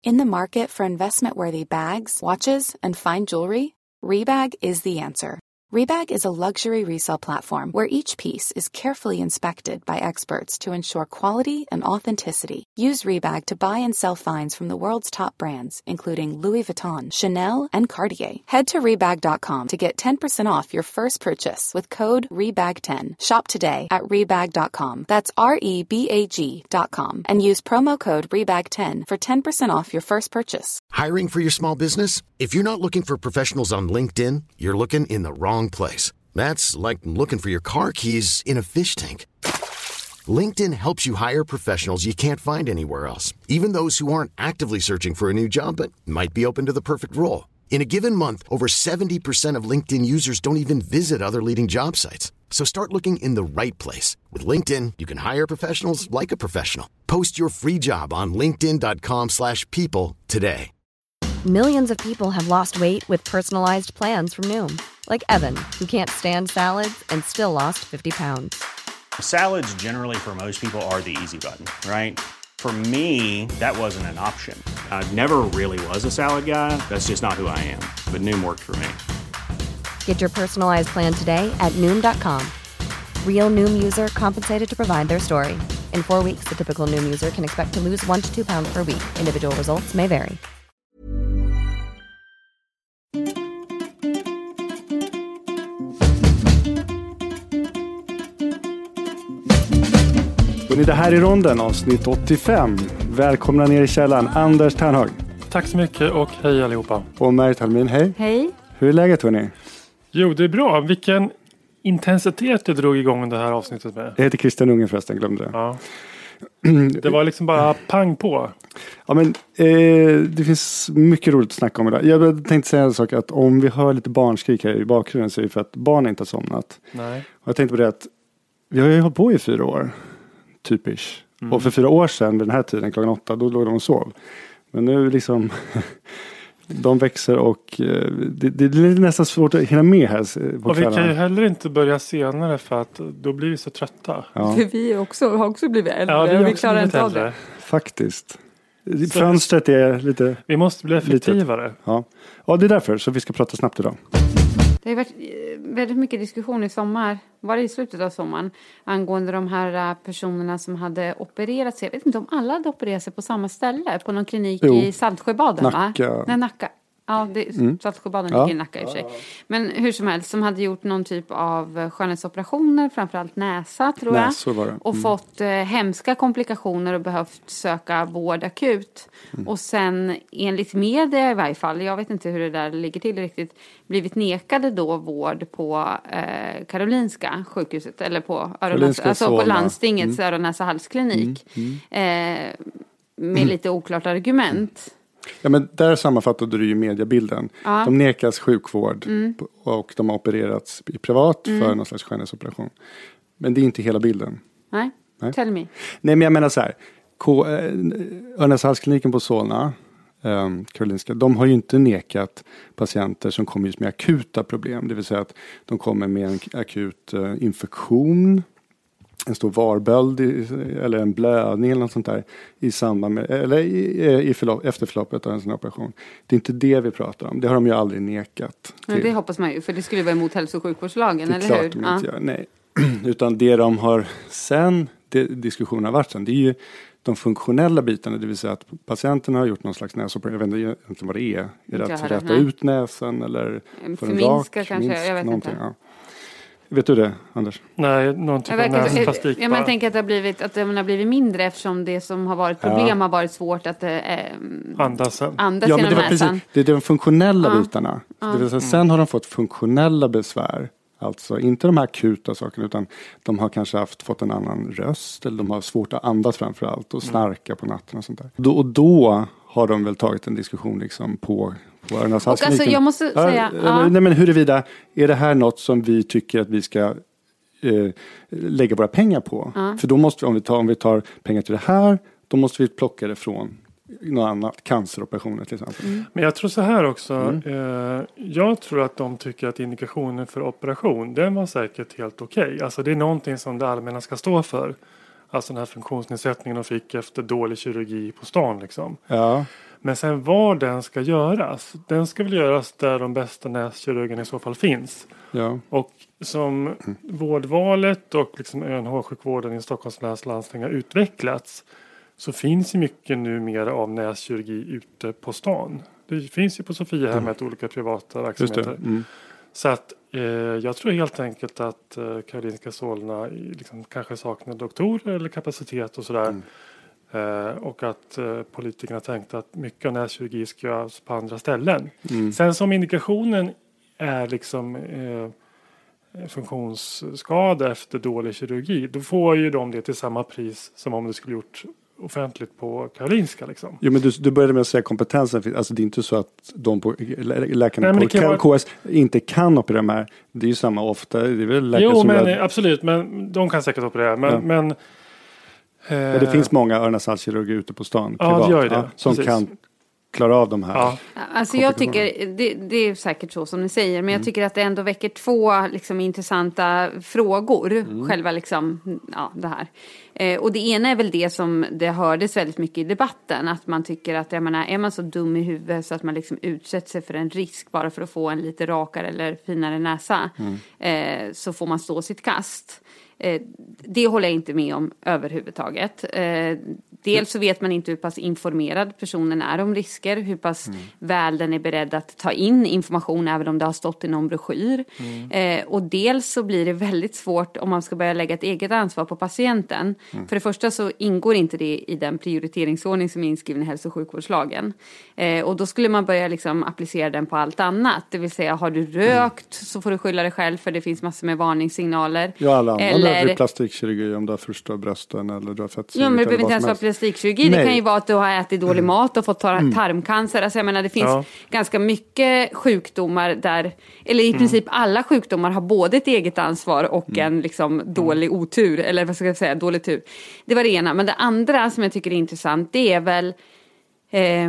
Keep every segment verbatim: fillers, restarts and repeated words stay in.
In the market for investment-worthy bags, watches, and fine jewelry, Rebag is the answer. Rebag is a luxury resale platform where each piece is carefully inspected by experts to ensure quality and authenticity. Use Rebag to buy and sell finds from the world's top brands, including Louis Vuitton, Chanel, and Cartier. Head to rebag dot com to get ten percent off your first purchase with code rebag ten. Shop today at rebag dot com. That's R E B A G dot com. And use promo code rebag ten for ten percent off your first purchase. Hiring for your small business? If you're not looking for professionals on LinkedIn, you're looking in the wrong place. That's like looking for your car keys in a fish tank. LinkedIn helps you hire professionals you can't find anywhere else, even those who aren't actively searching for a new job but might be open to the perfect role. In a given month, over seventy percent of LinkedIn users don't even visit other leading job sites. So start looking in the right place. With LinkedIn, you can hire professionals like a professional. Post your free job on linkedin dot com slash people today. Millions of people have lost weight with personalized plans from Noom. Like Evan, who can't stand salads and still lost fifty pounds. Salads generally for most people are the easy button, right? For me, that wasn't an option. I never really was a salad guy. That's just not who I am. But Noom worked for me. Get your personalized plan today at Noom dot com. Real Noom user compensated to provide their story. In four weeks, the typical Noom user can expect to lose one to two pounds per week. Individual results may vary. Det här är Ronden, avsnitt åttiofem. Välkomna ner i källaren, Anders Ternhag. Tack så mycket och hej allihopa. Och Märit Halmin, hej. Hej. Hur är läget, hörni? Jo, det är bra. Vilken intensitet du drog igång det här avsnittet med. Jag heter Christian Unge förresten, glömde det. Ja. Det var liksom bara pang på. Ja, men eh, det finns mycket roligt att snacka om idag. Jag tänkte säga en sak, att om vi hör lite barnskrik här i bakgrunden så är det för att barnen inte har somnat. Nej. Och jag tänkte på det att vi har ju hållit på i fyra år. Typisch. Mm. Och för fyra år sedan vid den här tiden, klockan åtta, då låg de och sov. Men nu liksom, de växer och det, det är nästan svårt att hinna med här på och kvällarna. Vi kan ju heller inte börja senare för att då blir vi så trötta. Ja. För vi också, har också blivit äldre. Ja, vi, och vi klarar inte av det. Faktiskt. Så fönstret är lite... Vi måste bli effektivare. Ja. ja, det är därför så vi ska prata snabbt idag. Det har varit väldigt mycket diskussion i sommar, var det i slutet av sommaren, angående de här personerna som hade opererat sig. Jag vet inte om alla hade opererat sig på samma ställe, på någon klinik jo. i Saltsjöbaden, Nacka. va? Nej, Nacka. Ja, det, mm. Saltsjöbaden ligger ja. i Nacka i och för sig. Men hur som helst, som hade gjort någon typ av skönhetsoperationer, framförallt näsa tror jag. Näsor var det. Mm. Och fått eh, hemska komplikationer och behövt söka vård akut. Mm. Och sen, enligt media i varje fall, jag vet inte hur det där ligger till riktigt, blivit nekade då vård på eh, Karolinska sjukhuset, eller på, öronäsa, alltså på landstingets mm. öron-näsa halsklinik. Mm. Mm. Eh, med mm. lite oklart argument. Ja, men där sammanfattade du ju mediebilden. Ja. De nekas sjukvård mm. och de har opererats i privat mm. för någon slags skönhetsoperation. Men det är inte hela bilden. Nej, Nej. Tell me. Nej, men jag menar så här. K- äh, Öronäsa-halskliniken på Solna, äh, Karolinska, de har ju inte nekat patienter som kommer just med akuta problem. Det vill säga att de kommer med en akut äh, infektion, en stor varböld i, eller en blödning eller något sånt där i samband med, eller i, i förlopp, efterförloppet av en sån operation. Det är inte det vi pratar om. Det har de ju aldrig nekat. Men det hoppas man ju, för det skulle vara emot hälso- och sjukvårdslagen, eller hur? Det är klart de inte gör, nej. Utan det de har sen, det, diskussionen har varit sen, det är ju de funktionella bitarna, det vill säga att patienten har gjort någon slags näsoperation, jag vet inte vad det är. Är det att rätta ut näsan eller få en rak, kanske, minsk, jag vet någonting, inte. Ja. Vet du det, Anders? Nej, någon typ av näsplastik. Jag, jag tänker att det har blivit, att den har blivit mindre eftersom det som har varit problem ja. har varit svårt att eh, andas, andas ja, genom men det var näsan. Precis, det är de funktionella ja. bitarna. Ja. Det vill säga, sen har de fått funktionella besvär. Alltså inte de här akuta sakerna, utan de har kanske haft, fått en annan röst. Eller de har svårt att andas framförallt och snarka mm. på natten och sånt där. Då, och då har de väl tagit en diskussion liksom på... Och alltså jag måste ja, säga... Ja. Nej, men huruvida, är det här något som vi tycker att vi ska eh, lägga våra pengar på? Ja. För då måste vi, om vi, tar, om vi tar pengar till det här, då måste vi plocka det från något annat, canceroperationer till exempel. Mm. Men jag tror så här också, mm. eh, jag tror att de tycker att indikationen för operation, den var säkert helt okej. Okay. Alltså det är någonting som det allmänna ska stå för. Alltså den här funktionsnedsättningen de fick efter dålig kirurgi på stan liksom. Ja. Men sen var den ska göras. Den ska väl göras där de bästa näskirurgerna i så fall finns. Ja. Och som mm. vårdvalet och liksom Ö N H-sjukvården i Stockholms läns landsting har utvecklats, så finns ju mycket numera av näskirurgi ute på stan. Det finns ju på Sofiahemmet mm. olika privata verksamheter. Mm. Så att eh, jag tror helt enkelt att eh, Karolinska Solna liksom, kanske saknar doktorer eller kapacitet och sådär. Mm. Eh, och att eh, politikerna tänkte att mycket av näskirurgi ska göras på andra ställen. Mm. Sen som indikationen är liksom eh, funktionsskada efter dålig kirurgi, då får ju de det till samma pris som om det skulle gjort offentligt på Karolinska liksom. Jo, men du, du började med att säga kompetensen. Alltså det är inte så att de på, läkarna Nej, på K- vara... KS inte kan operera de här. Det är ju samma ofta. Det är väl läkare jo, som men lär... absolut. Men de kan säkert operera. Men, ja. men eh... ja, det finns många öronsalskirurger ute på stan. Ja, privat, det gör ju det. Ja, som Precis. kan klara av de här. Ja. Alltså jag tycker, det, det är säkert så som ni säger, men jag tycker att det ändå väcker två liksom, intressanta frågor, mm. själva liksom, ja, det här. Eh, och det ena är väl det som det hördes väldigt mycket i debatten, att man tycker att, jag menar, är man så dum i huvudet så att man liksom utsätter sig för en risk bara för att få en lite rakare eller finare näsa, mm. eh, så får man stå sitt kast. Eh, det håller jag inte med om överhuvudtaget. Eh, dels så vet man inte hur pass informerad personen är om risker, hur pass mm. väl den är beredd att ta in information även om det har stått i någon broschyr. Mm. Eh, och dels så blir det väldigt svårt om man ska börja lägga ett eget ansvar på patienten. Mm. För det första så ingår inte det i den prioriteringsordning som är inskriven i hälso- och sjukvårdslagen. Eh, och då skulle man börja liksom applicera den på allt annat. Det vill säga, har du rökt mm. så får du skylla dig själv, för det finns massor med varningssignaler. Ja, alla andra. Eller plastikkirurgi, om du har förstört brösten eller du har fett. Ja, men det behöver inte ens vara plastikkirurgi. Det kan ju vara att du har ätit dålig mm. mat och fått tar- mm. tarmcancer. Alltså jag menar, det finns ja. ganska mycket sjukdomar där, eller i mm. princip alla sjukdomar har både ett eget ansvar och mm. en liksom dålig otur, eller vad ska jag säga, dålig tur. Det var det ena. Men det andra som jag tycker är intressant, det är väl eh,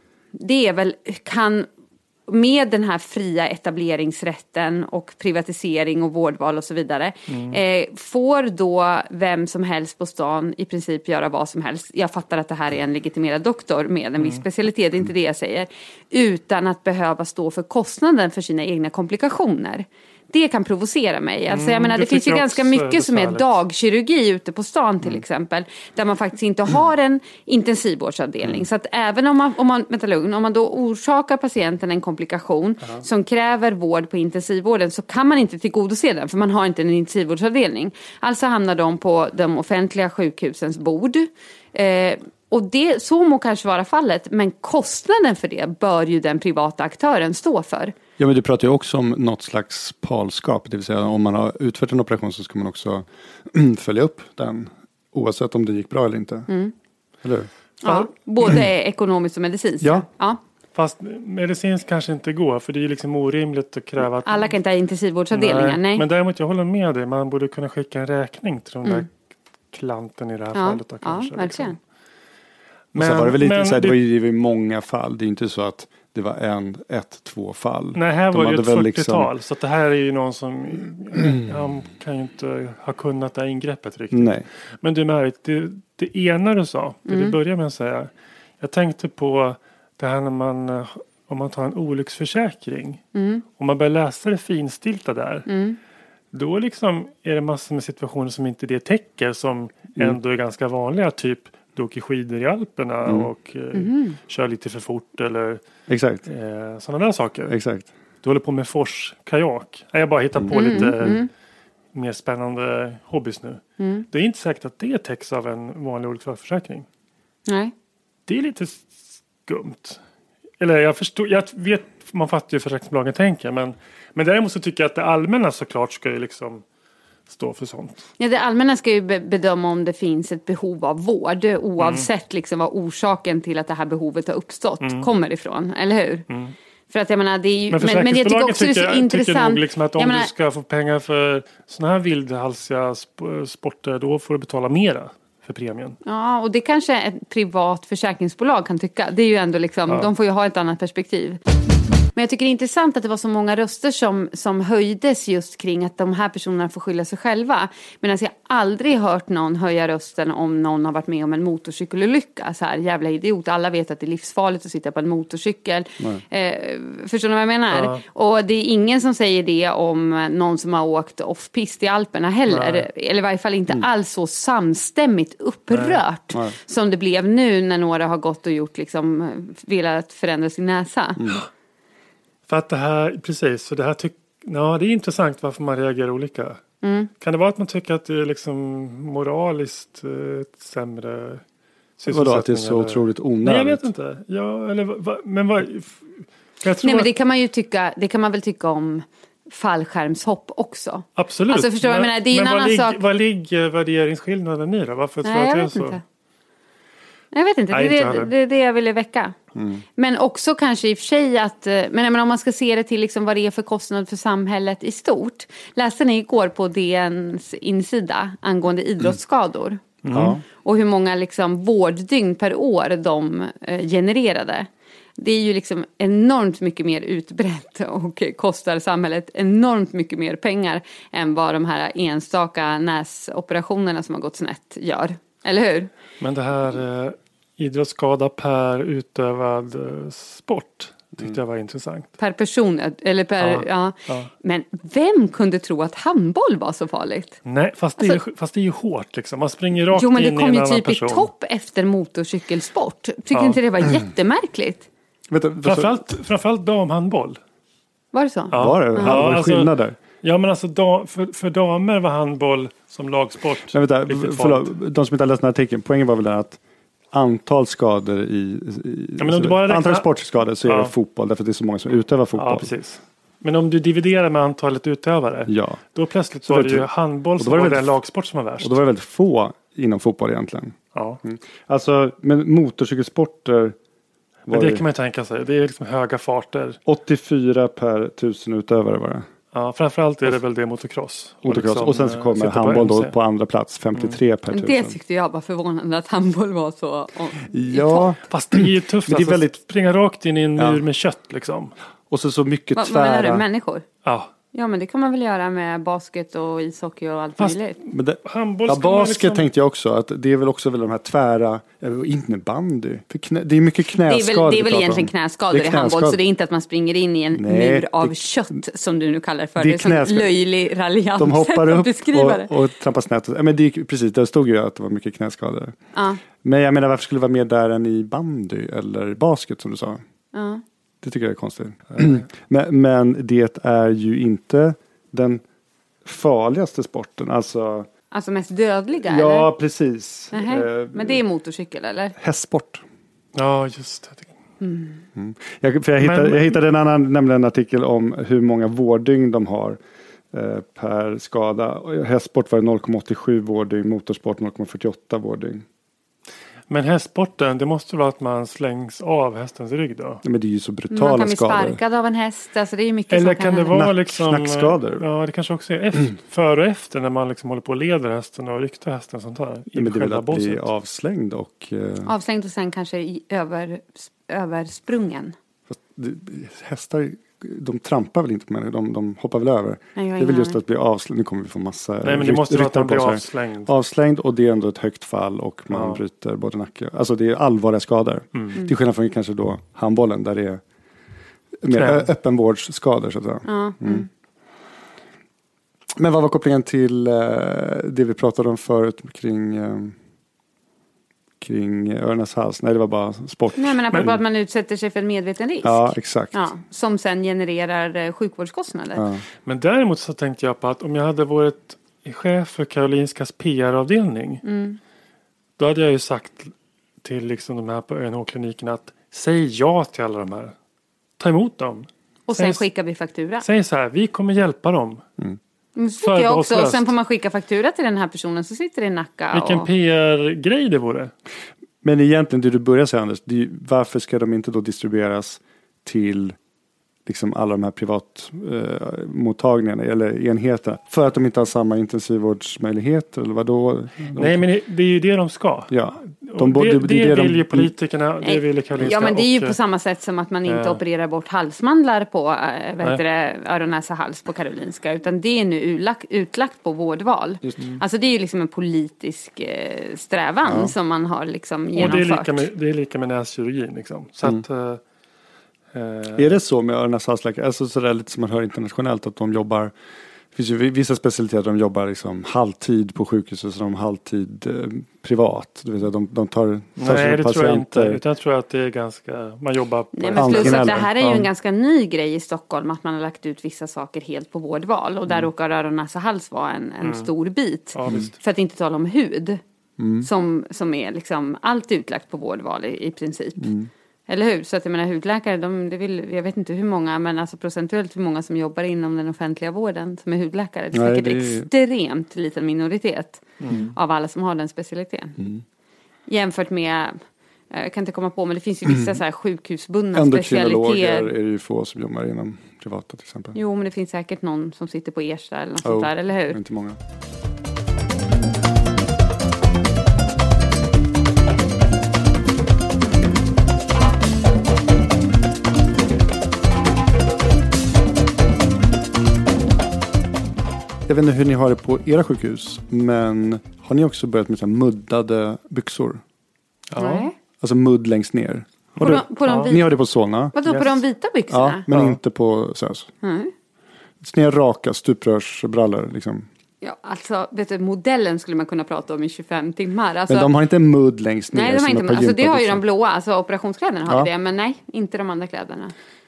det är väl, kan med den här fria etableringsrätten och privatisering och vårdval och så vidare, mm. eh, får då vem som helst på stan i princip göra vad som helst. Jag fattar att det här är en legitimerad doktor med en mm. viss specialitet, det är inte det jag säger. Utan att behöva stå för kostnaden för sina egna komplikationer. Det kan provocera mig. Alltså, jag menar, det, det finns ju ganska mycket som är dagkirurgi ute på stan till mm. exempel. Där man faktiskt inte har en intensivvårdsavdelning. Mm. Så att även om man, om man, vänta lugn, om man då orsakar patienten en komplikation uh-huh. som kräver vård på intensivvården, så kan man inte tillgodose den. För man har inte en intensivvårdsavdelning. Alltså hamnar de på de offentliga sjukhusens bord. Eh, Och det, så må kanske vara fallet, men kostnaden för det bör ju den privata aktören stå för. Ja, men du pratar ju också om något slags palskap. Det vill säga, om man har utfört en operation så ska man också följa upp den, oavsett om det gick bra eller inte. Mm. Eller hur? Ja, både ekonomiskt och medicinskt. Ja. ja. Fast medicinskt kanske inte går, för det är liksom orimligt att kräva att... Alla kan inte ha intensivvårdsavdelningar, nej. nej. Men däremot, jag håller med dig. Man borde kunna skicka en räkning till de mm. där klanten i det här ja. fallet. Då, kanske, ja, verkligen. Liksom. Men, så var det väl lite så här, det var ju i många fall. Det är inte så att det var en, ett, två fall. Nej, här var det ett fyrtiotal. Liksom... Så att det här är ju någon som mm. han kan ju inte ha kunnat det här ingreppet riktigt. Nej. Men du märkte, det, det ena du sa, det mm. du började med att säga. Jag tänkte på det här när man, om man tar en olycksförsäkring. Mm. Om man börjar läsa det finstilta där. Mm. Då liksom är det massor med situationer som inte det täcker, som mm. ändå är ganska vanliga, typ du åker skidor i Alperna mm. och eh, mm. kör lite för fort eller Exakt. Eh, sådana där saker. Exakt. Du håller på med fors kajak. Jag bara hittar på mm. lite mm. mer spännande hobbys nu. Mm. Det är inte säkert att det täcks av en vanlig olycksfallsförsäkring. Nej. Det är lite skumt. Eller jag förstår, jag vet, man fattar ju försäkringsbolagen tänker, men, men däremot så tycker jag att det allmänna såklart ska ju liksom stå för sånt. Ja, det allmänna ska ju bedöma om det finns ett behov av vård, oavsett mm. liksom vad orsaken till att det här behovet har uppstått mm. kommer ifrån, eller hur? Mm. För att jag menar, det är ju, men, men, men jag tycker också tycker, det är så intressant. Tycker nog liksom att om menar, du ska få pengar för såna här vildhalsiga sporter, då får du betala mera för premien. Ja, och det kanske ett privat försäkringsbolag kan tycka. Det är ju ändå liksom, ja. de får ju ha ett annat perspektiv. Men jag tycker det är intressant att det var så många röster som, som höjdes just kring att de här personerna får skylla sig själva. Medan jag aldrig hört någon höja rösten om någon har varit med om en motorcykelolycka. Så här, jävla idiot. Alla vet att det är livsfarligt att sitta på en motorcykel. Eh, förstår ni vad jag menar? Ja. Och det är ingen som säger det om någon som har åkt off-pist i Alperna heller. Nej. Eller i varje fall inte mm. alls så samstämmigt upprört Nej. som det blev nu när några har gått och gjort liksom, velat förändra sin näsa. Mm. För att det här, precis, så det här tycker, ja, det är intressant varför man reagerar olika. Mm. Kan det vara att man tycker att det är liksom moraliskt ett sämre sysselsättning? Vadå, att det är så eller? Otroligt onödigt? Nej, jag vet inte. Ja, eller, va, men vad... Jag tror Nej, men det kan man ju tycka, det kan man väl tycka om fallskärmshopp också. Absolut. Alltså, förstår men, jag menar, det är men en annan lig, sak. Vad ligger värderingsskillnaden i då? Varför Nej, tror jag jag att det är så? Inte. Jag vet inte, Nej, det, inte det, det är det jag ville väcka. Mm. Men också kanske i och för sig att, men, men om man ska se det till liksom vad det är för kostnad för samhället i stort. Läste ni igår på D N:s insida angående idrottsskador? Mm. Mm. Och hur många liksom vårddygn per år de eh, genererade. Det är ju liksom enormt mycket mer utbrett och kostar samhället enormt mycket mer pengar än vad de här enstaka näsoperationerna som har gått snett gör. Eller hur? Men det här eh, idrottsskada per utövad eh, sport tyckte mm. jag var intressant. Per person, eller per, ja, ja. ja. Men vem kunde tro att handboll var så farligt? Nej, fast det, alltså, är, fast det är ju hårt liksom. Man springer rakt in i en annan person. Jo, men det kom ju typ i topp efter motorcykelsport. Tycker ja. inte det var jättemärkligt? Vet du, framförallt, framförallt damhandboll. Var det så? Ja, var det? Ja, ja, var alltså, skillnader? Ja, men alltså da, för, för damer var handboll som lagsport. Men vänta, förlåt, de som inte har läst den här artikeln, poängen var väl att antal skador i, i ja, men om du bara räknar, antal sportskador så är ja. det fotboll, därför att det är så många som utövar fotboll. Ja, precis. Men om du dividerar med antalet utövare, ja. då plötsligt så var det ju handboll som var, var det en lagsport som var värst. Och då var det väldigt få inom fotboll egentligen. Ja. Mm. Alltså, men motorcykelsporter... Men det kan man ju tänka sig. Det är liksom höga farter. åttiofyra per tusen utövare var det. Ja, framförallt är det väl det motocross. Motocross. Och, liksom, och sen så kommer handboll då på andra plats. femtiotre mm. per tusen. Det tyckte jag var förvånande att handboll var så... Ja. Fast det är ju tufft. Men det är alltså, väldigt... springa rakt in i en mur ja. med kött liksom. Och så så mycket Va, tvära... Vad menar du? Människor? Ja. Ja, men det kan man väl göra med basket och ishockey och allt Fast, möjligt. Men det, handboll ja, basket liksom... tänkte jag också. Att det är väl också väl de här tvära... Innebandy. För knä, det är mycket knäskador. Det är väl, det är väl egentligen knäskador, knäskador i handboll. Så det är inte att man springer in i en Nej, mur av det, kött som du nu kallar för. Det är, det är som löjlig raljant. De hoppar upp och, och, och trampar snett. Men det är, precis, det stod ju att det var mycket knäskador. Ja. Men jag menar, varför skulle det vara mer där än i bandy eller basket som du sa? Ja. Det tycker jag är konstigt. men, men det är ju inte den farligaste sporten. Alltså, alltså mest dödliga? Ja, eller? Precis. Uh-huh. Men det är motorcykel, eller? Hästsport. Ja, just det. Mm. Mm. Jag, för jag, hittade, men, jag hittade en annan nämligen en artikel om hur många vårddygn de har eh, per skada. Hästsport var det noll komma åttiosju vårddygn, motorsport noll komma fyrtioåtta vårddygn. Men hästsporten, det måste vara att man slängs av hästens rygg då? Ja, men det är ju så brutala skador. Man kan bli sparkad av en häst. Alltså det är mycket Eller som kan, kan det vara liksom... Knackskador? Ja, det kanske också är efter, mm. före och efter när man liksom håller på och leder hästen och ryktar hästen sånt här. Ja, men det är väl att bli avslängd och... Uh... Avslängd och sen kanske i, över, översprungen. Fast det, hästar... De trampar väl inte på människor, de, de hoppar väl över. Nej, det är väl just att bli avslängd. Nu kommer vi få massa... Nej, men det måste vara att man blir avslängd. Avslängd och det är ändå ett högt fall och man ja. bryter både nacke. Alltså det är allvarliga skador. Mm. Till skillnad från kanske då handbollen där det är mer Knä. öppenvårdsskador så att säga. Ja. Mm. Mm. Men vad var kopplingen till uh, det vi pratade om förut kring... Uh, kring Örnas hals. Nej, det var bara sport. Nej, men apropå men... att man utsätter sig för en medveten risk. Ja, exakt. Ja, som sen genererar eh, sjukvårdskostnader. Ja. Men däremot så tänkte jag på att om jag hade varit chef för Karolinskas P R-avdelning mm. då hade jag ju sagt till liksom de här på Ö N H-kliniken att säg ja till alla de här. Ta emot dem. Och säg, sen skickar vi faktura. Säg så här, vi kommer hjälpa dem. Mm. Så jag också. Och sen får man skicka faktura till den här personen så sitter det i Nacka. Vilken och... P R-grej det vore. Men egentligen det du börjar säga Anders, det är, varför ska de inte då distribueras till liksom alla de här privatmottagningarna eh, eller enheterna? För att de inte har samma intensivvårdsmöjligheter eller vadå? Nej, men det är ju det de ska. Ja. De, det, det, det, det, det vill de, ju politikerna, det vill Karolinska. Ja, men det är ju och, på samma sätt som att man inte äh, opererar bort halsmandlar på äh, vad heter det, öron, näsa, hals på Karolinska. Utan det är nu utlagt, utlagt på vårdval. Mm. Alltså det är ju liksom en politisk eh, strävan ja. som man har liksom genomfört. Och det är lika med, det är lika med näskirurgin liksom. Så mm. att... Eh, är det så med öron, näsa, halsläkare? Alltså sådär lite som man hör internationellt att de jobbar... Det finns ju vissa specialiteter de jobbar liksom halvtid på sjukhuset så de halvtid eh, privat. Det vill säga de, de tar, tar Nej, det patienter. tror jag inte. Utan jag tror att det är ganska, man jobbar på... Nej, men plus att det här är ju en ganska ny grej i Stockholm att man har lagt ut vissa saker helt på vårdval. Och där mm. råkar öron, näsa, hals vara en, en mm. stor bit. Ja, för att inte tala om hud. Mm. Som, som är liksom allt utlagt på vårdval i, i princip. Mm. Eller hur? Så att jag menar hudläkare, de, det vill, jag vet inte hur många, men alltså procentuellt hur många som jobbar inom den offentliga vården som är hudläkare. Det är Nej, säkert det... extremt liten minoritet mm. av alla som har den specialiteten. Mm. Jämfört med, jag kan inte komma på, men det finns ju vissa mm. så här sjukhusbundna specialiteter. Är det ju få som jobbar inom privata till exempel. Jo, men det finns säkert någon som sitter på Ersta eller något oh, sånt där, eller hur? Inte många. Jag vet inte hur ni har det på era sjukhus, men har ni också börjat med så här muddade byxor? Ja. Nej. Alltså mudd längst ner. På du, de, på de ja. Ni har det på Solna. Vadå, yes. på de vita byxorna? Ja, men ja. inte på Sös. Mm. Sneda raka stuprörsbrallor liksom. Ja, alltså, vet du, modellen skulle man kunna prata om i tjugofem timmar. Alltså, men de har inte mudd längst ner. Nej, de har inte mudd. Alltså, det har ju de blåa, alltså operationskläderna har ja. det, men nej, inte de andra kläderna.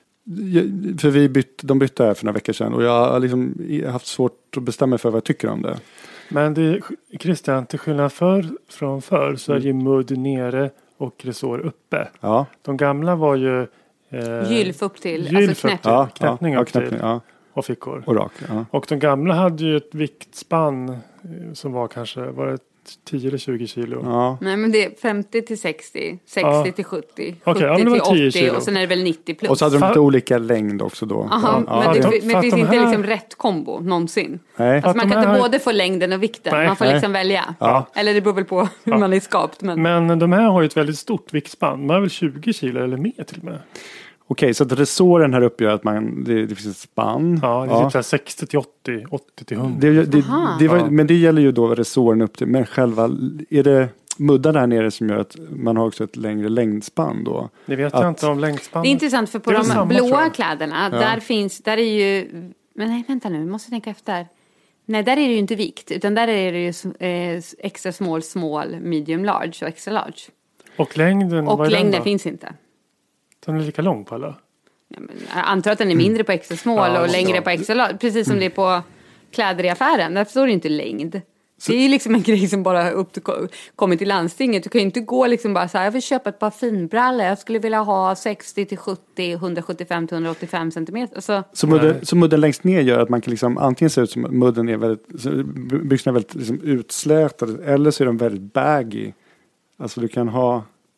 För vi bytte, de bytte här för några veckor sedan och jag har liksom haft svårt att bestämma för vad jag tycker om det. Men det, Christian, till skillnad för, från förr så är det ju mudd nere och resår uppe. Ja. De gamla var ju eh, gylf upp till, gylf alltså knäpp. Ja, knäppning ja, upp knäppning, till ja. och fickor. Och rak, ja. Och de gamla hade ju ett viktspann som var kanske, var det tio eller tjugo kilo? Ja. Nej, men det är femtio till sextio, sextio till sjuttio, okay, sjuttio ja, till åttio kilo. och sen är det väl nittio plus. Och så hade de lite olika längd också då. Aha, ja. Men, ja. det, men det finns de inte här... liksom rätt kombo någonsin. Nej. Alltså man kan här... inte både få längden och vikten. Nej. Man får liksom Nej. välja. Ja. Eller det beror väl på hur ja. man är skapt. Men... men de här har ju ett väldigt stort viktspann. Man har väl tjugo kilo eller mer till och med. Okej, så att resåren här uppe gör att man, det, det finns ett spann. Ja, det är ja. typ sextio till åttio, åttio till hundra. Det, det, det, det var, ja. Men det gäller ju då resåren upp till, men själva, är det muddar där nere som gör att man har också ett längre längdspann då? Det vet att, jag inte om längdspann. Det är intressant för på de samma, blåa kläderna, ja. där finns, där är ju, men nej vänta nu, vi måste tänka efter. Nej, där är det ju inte vikt, utan där är det ju eh, extra small, small, medium, large och extra large. Och längden, och vad är längden den finns inte. Den är lika lång på alla? Ja, men jag antar att den är mindre på extra small ja, och längre så. på extra large. Precis som mm. det är på kläder i affären. Där står det inte längd. Så. Det är ju liksom en grej som bara upp till, kommit till landstinget. Du kan ju inte gå liksom bara så här, jag vill köpa ett par finbrallor. Jag skulle vilja ha sextio till sjuttio, hundrasjuttiofem till hundraåttiofem centimeter. Alltså. Så, mudden, så mudden längst ner gör att man kan liksom antingen se ut som mudden är väldigt, byxorna är väldigt liksom utslätade eller så är de väldigt baggy. Alltså du kan ha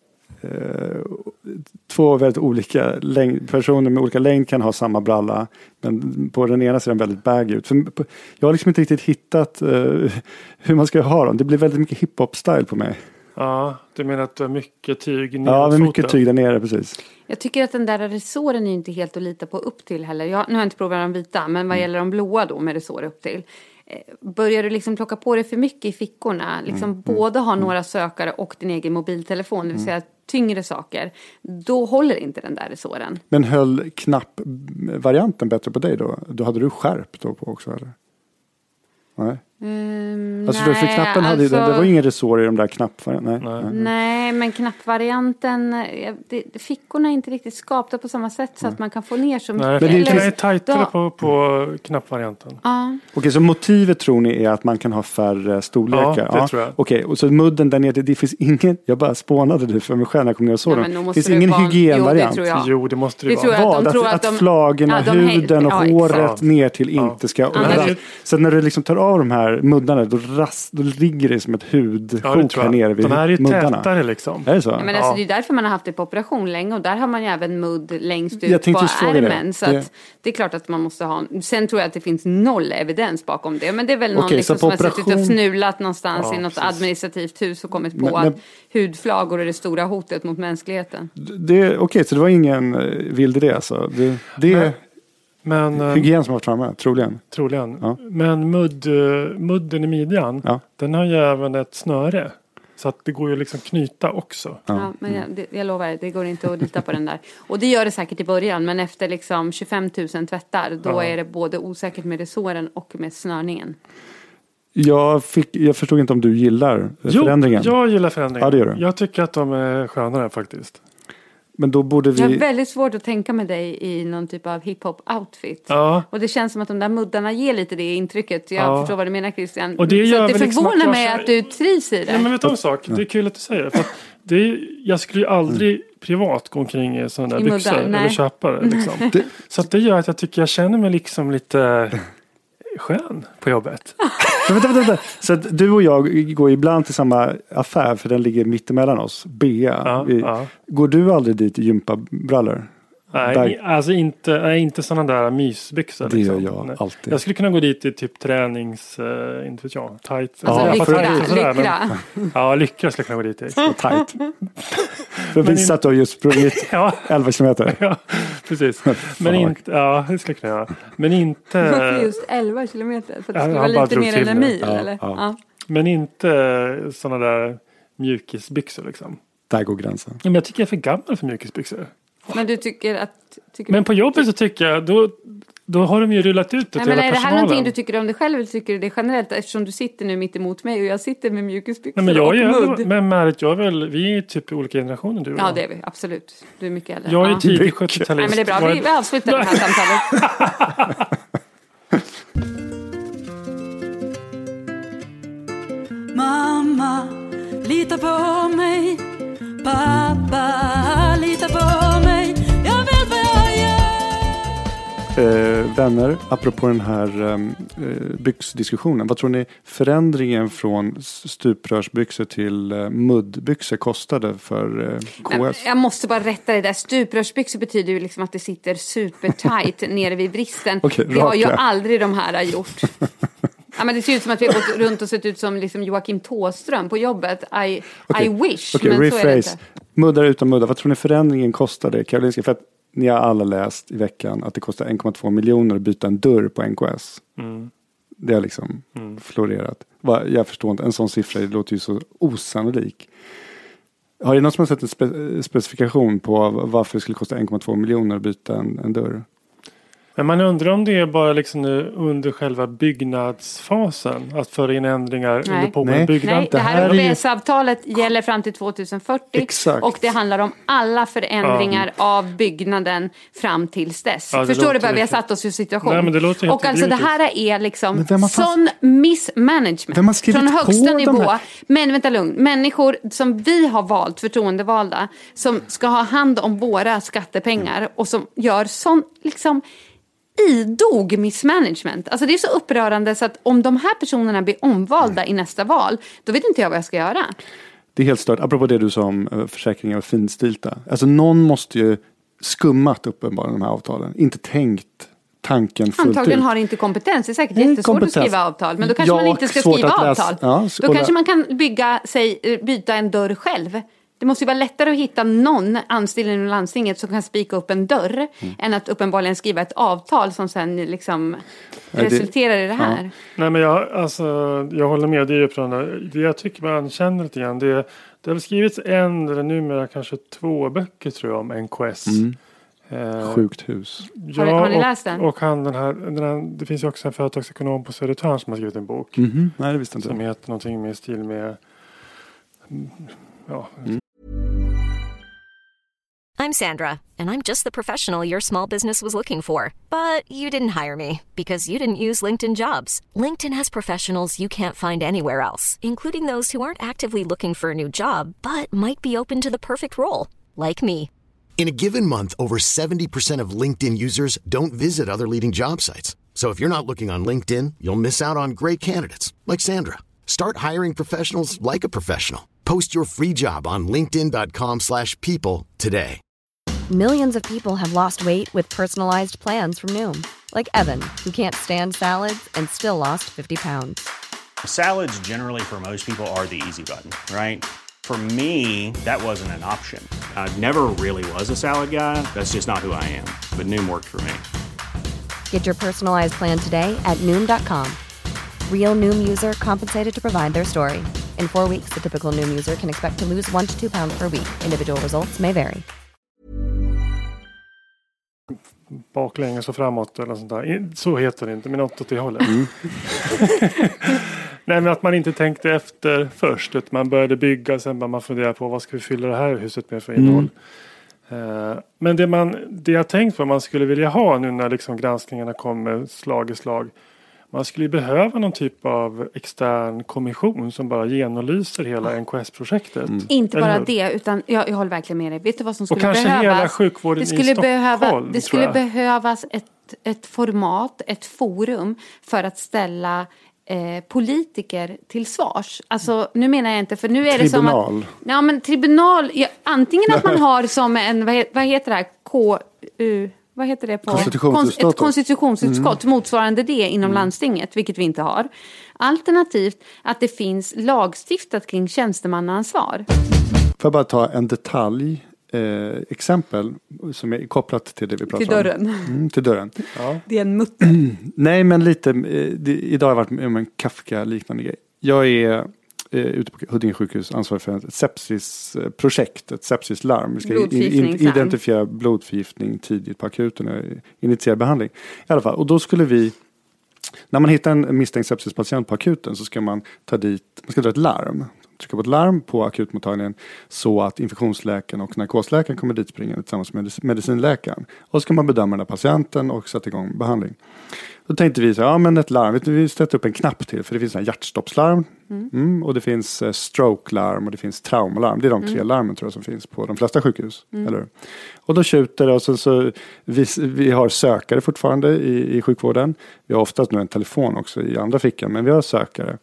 eh, två väldigt olika längd, personer med olika längd kan ha samma bralla, men på den ena ser den väldigt baggy ut. För, på, jag har liksom inte riktigt hittat eh, hur man ska ha dem. Det blir väldigt mycket hiphop-style på mig. Ja, du menar att du har mycket tyg ner Ja, men mycket tyg där nere, precis. Jag tycker att den där resåren är inte helt att lita på upp till heller. Jag, nu har jag inte provat de vita, men vad gäller de blåa då med resår upp till. Börjar du liksom plocka på dig för mycket i fickorna, liksom mm, både ha mm, några sökare och din egen mobiltelefon, det vill säga tyngre saker, då håller inte den där resåren. Men höll knappvarianten bättre på dig då? Då hade du skärp då på också, eller? Nej. Mm, alltså nej, för knappen hade alltså, det var ingen resår i de där knappvarianterna. Nej, nej. nej, men knappvarianten, det, fickorna är inte riktigt skapta på samma sätt så nej. Att man kan få ner så mycket. Nej, men det är tajtare då, på, på knappvarianten. Ja. Okej, så motivet tror ni är att man kan ha färre storlekar? Ja, det ja. tror jag. Okej, och så mudden där nere, det, det finns ingen, jag bara spånade det för mig själv när jag kom ner och såg den. Det finns ingen vara, hygienvariant. Jo, det, jo, det måste det, det vara. Vad? Att, att, att, att flagen och ja, huden och ja, håret ja. ner till ja. inte ska... Ja. Så när du liksom tar av de här här muddarna, då, rast, då ligger det som ett hudsjok ja, här nere vid muddarna. De här är ju muddarna. tätare liksom. Är det så? Ja, men alltså, det är därför man har haft det på operation länge och där har man ju även mudd längst ut på ärmen. Så det. Att det är klart att man måste ha. Sen tror jag att det finns noll evidens bakom det. Men det är väl någon Okej, liksom som har operation... suttit och fnulat någonstans ja, i något precis. administrativt hus och kommit på men, men... att hudflagor är det stora hotet mot mänskligheten. Okej, okay, så det var ingen vild idé alltså? Det, det är men, men, hygien som har varit framme, troligen. Troligen. Ja. Men mudd, mudden i midjan, ja. den har ju även ett snöre. Så att det går ju liksom knyta också. Ja, ja men jag, det, jag lovar, det går inte att lita på den där. Och det gör det säkert i början, men efter liksom tjugofem tusen tvättar, då ja. är det både osäkert med resåren och med snörningen. Jag, fick, jag förstod inte om du gillar jo, förändringen. Jag gillar förändringen. Ja, det gör du. Jag tycker att de är skönare faktiskt. Men då borde vi... Jag har väldigt svårt att tänka med dig i någon typ av hiphop-outfit. Ja. Och det känns som att de där muddarna ger lite det intrycket. Jag ja. förstår vad du menar, Christian. Och det, så gör det förvånar liksom mig att du trivs i det. Ja, men vet du en sak? Det är kul att du säger det. För att det är, jag skulle ju aldrig mm. privat gå omkring i sådana där I byxor. Muddar, eller köpa det. Liksom. det. Så att det gör att jag tycker jag känner mig liksom lite... skön på jobbet. vänta, vänta, vänta. Så att du och jag går ibland till samma affär för den ligger mitt emellan oss. Bea. Ja, Vi, ja. Går du aldrig dit i gympabrallor? Nej, där... alltså inte, nej, inte sådana där mysbyxor. Det liksom. gör jag nej. alltid. Jag skulle kunna gå dit i typ tränings, uh, inte vet jag, tight. Alltså ja, lyckra. Tight sådär, lyckra. Men, ja, lyckra skulle jag kunna gå dit i. Tight. För att visa att du har just sprungit ja. elva kilometer. Ja, precis. Men inte, ja, det skulle jag kunna göra. Men inte... Varför just elva kilometer? För att det skulle vara lite mer än en mil, ja, eller? Ja. Ja. Men inte sådana där mjukisbyxor liksom. Där går gränsen. Men jag tycker jag är för gammal för mjukisbyxor. Men du tycker att... Tycker men du... på jobbet så tycker jag, då, då har de ju rullat ut det Nej, till men hela är det här personalen. någonting du tycker om dig själv eller tycker du det generellt? Eftersom du sitter nu mitt emot mig och jag sitter med mjukisbyxor Nej, men jag och är, mudd. Men Marit, jag är väl, vi är typ olika generationer du och Ja, det är vi, absolut. Du är mycket äldre. Jag är ja. tidig sjuttiotalist. Nej, men det är bra, vi, vi avslutar det här samtalet. Mamma, lita på mig. Pappa, lita på mig. Jag vet vad jag gör. Eh, vänner, apropå den här eh, byxdiskussionen. Vad tror ni förändringen från stuprörsbyxor till eh, muddbyxor kostade för eh, K S? Jag måste bara rätta det där. Stuprörsbyxor betyder ju liksom att det sitter supertight nere vid vristen. Okay, det har ju aldrig de här gjort. Ja, men det ser ut som att vi har gått runt och sett ut som liksom Joakim Tåström på jobbet. I, okay. I wish. Okay, men rephrase. så är det inte. Muddar utan muddar. Vad tror ni förändringen kostade? Karolinska, för att ni har alla läst i veckan att det kostar en komma två miljoner att byta en dörr på N K S. Mm. Det har liksom mm. florerat. Jag förstår inte, en sån siffra det låter ju så osannolik. Har det någon som har sett en spe- specifikation på varför det skulle kosta en komma två miljoner att byta en, en dörr? Men man undrar om det är bara liksom nu under själva byggnadsfasen att föra in ändringar Nej. under pågående byggnad. Nej, det här, här O B S-avtalet ju... gäller fram till tjugohundrafyrtio. Exakt. Och det handlar om alla förändringar ja. av byggnaden fram tills dess. Ja, Förstår du bara, riktigt. vi har satt oss i situation. Nej, men det låter och alltså det här är liksom fast... sån missmanagement från högsta nivå. Men vänta lugn, människor som vi har valt, förtroendevalda, som ska ha hand om våra skattepengar mm. och som gör sån liksom idog missmanagement. Alltså det är så upprörande så att om de här personerna blir omvalda mm. i nästa val, då vet inte jag vad jag ska göra. Det är helt stört. Apropå det du sa om uh, försäkringar och finstilta. Alltså någon måste ju skummat uppenbarligen de här avtalen. Inte tänkt tanken fullt Antagligen ut. har inte kompetens. Det är säkert Nej, jättesvårt kompetens. att skriva avtal. Men då kanske ja, man inte ska skriva avtal. Ja, då kanske man kan bygga sig, byta en dörr själv. Det måste ju vara lättare att hitta någon anställd inom landstinget som kan spika upp en dörr mm. än att uppenbarligen skriva ett avtal som sen liksom ja, resulterar det, i det här. Ja. Nej, men jag, alltså, jag håller med. Det är upprörande. Det jag tycker man känner lite grann. Det, det har skrivits en eller numera kanske två böcker tror jag om N K S. Mm. Eh, Sjukt hus. Ja, har, har ni läst den? Och, och han, den här, den här, det finns ju också en företagsekonom på Södertörn som har skrivit en bok. Mm-hmm. Nej, det visste inte. Som heter någonting med stil med... Ja... Mm. I'm Sandra, and I'm just the professional your small business was looking for. But you didn't hire me because you didn't use LinkedIn Jobs. LinkedIn has professionals you can't find anywhere else, including those who aren't actively looking for a new job, but might be open to the perfect role, like me. In a given month, over seventy percent of LinkedIn users don't visit other leading job sites. So if you're not looking on LinkedIn, you'll miss out on great candidates Like Sandra. Start hiring professionals like a professional. Post your free job on linkedin dot com slash people today. Millions of people have lost weight with personalized plans from Noom. Like Evan, who can't stand salads and still lost fifty pounds. Salads generally for most people are the easy button, right? For me, that wasn't an option. I never really was a salad guy. That's just not who I am. But Noom worked for me. Get your personalized plan today at Noom dot com. Real Noom user compensated to provide their story. In four weeks, the typical Noom user can expect to lose one to two pounds per week. Individual results may vary. Baklänges och framåt eller sånt där. Så heter det inte, men något åt det hållet. Mm. Nej, men att man inte tänkte efter först. Att man började bygga, sen började man fundera på vad ska vi fylla det här huset med för innehåll. Mm. Uh, men det, man, det jag tänkt på man skulle vilja ha nu när liksom granskningarna kommer slag i slag. Man skulle behöva någon typ av extern kommission som bara genomlyser hela N K S-projektet. Mm. Inte bara det, utan jag, jag håller verkligen med dig. Vet du vad som skulle behövas? Och kanske behövas? Hela sjukvården det skulle i Stockholm, behöva, Det skulle behövas ett, ett format, ett forum för att ställa eh, politiker till svars. Alltså, nu menar jag inte, för nu är tribunal. det som att... Ja, men tribunal, ja, antingen att man har som en, vad heter, vad heter det här, K U... Vad heter det på? Konstitutionsutskott. Ett konstitutionsutskott mm. motsvarande det inom mm. landstinget, vilket vi inte har. Alternativt att det finns lagstiftat kring tjänstemannaansvar. Får jag bara ta en detalj, eh, exempel som är kopplat till det vi pratar till dörren. om. Mm, till dörren. Ja. Det är en mutter. Mm. Nej, men lite, eh, det, idag har jag varit med om en Kafka-liknande grej. Jag är eh, ute på Huddinge sjukhus ansvarig för ett sepsisprojekt, ett sepsislarm. Vi ska in, in, identifiera blodförgiftning tidigt på akuten och initiera behandling. I alla fall, och då skulle vi, när man hittar en misstänkt sepsispatient på akuten så ska man ta dit, man ska dra ett larm. Trycka på ett larm på akutmottagningen så att infektionsläkaren och narkosläkaren kommer dit springande tillsammans med medicinläkaren. Och så ska man bedöma den här patienten och sätta igång behandling. Då tänkte vi så ja men ett larm, vi sätter upp en knapp till för det finns en hjärtstoppslarm mm. Mm, och det finns stroke-larm och det finns traumalarm. Det är de tre mm. larmen tror jag som finns på de flesta sjukhus. Mm. Eller? Och då tjuter det och så, så vi, vi har sökare fortfarande i, i sjukvården. Vi har oftast nu en telefon också i andra fickan men vi har sökare.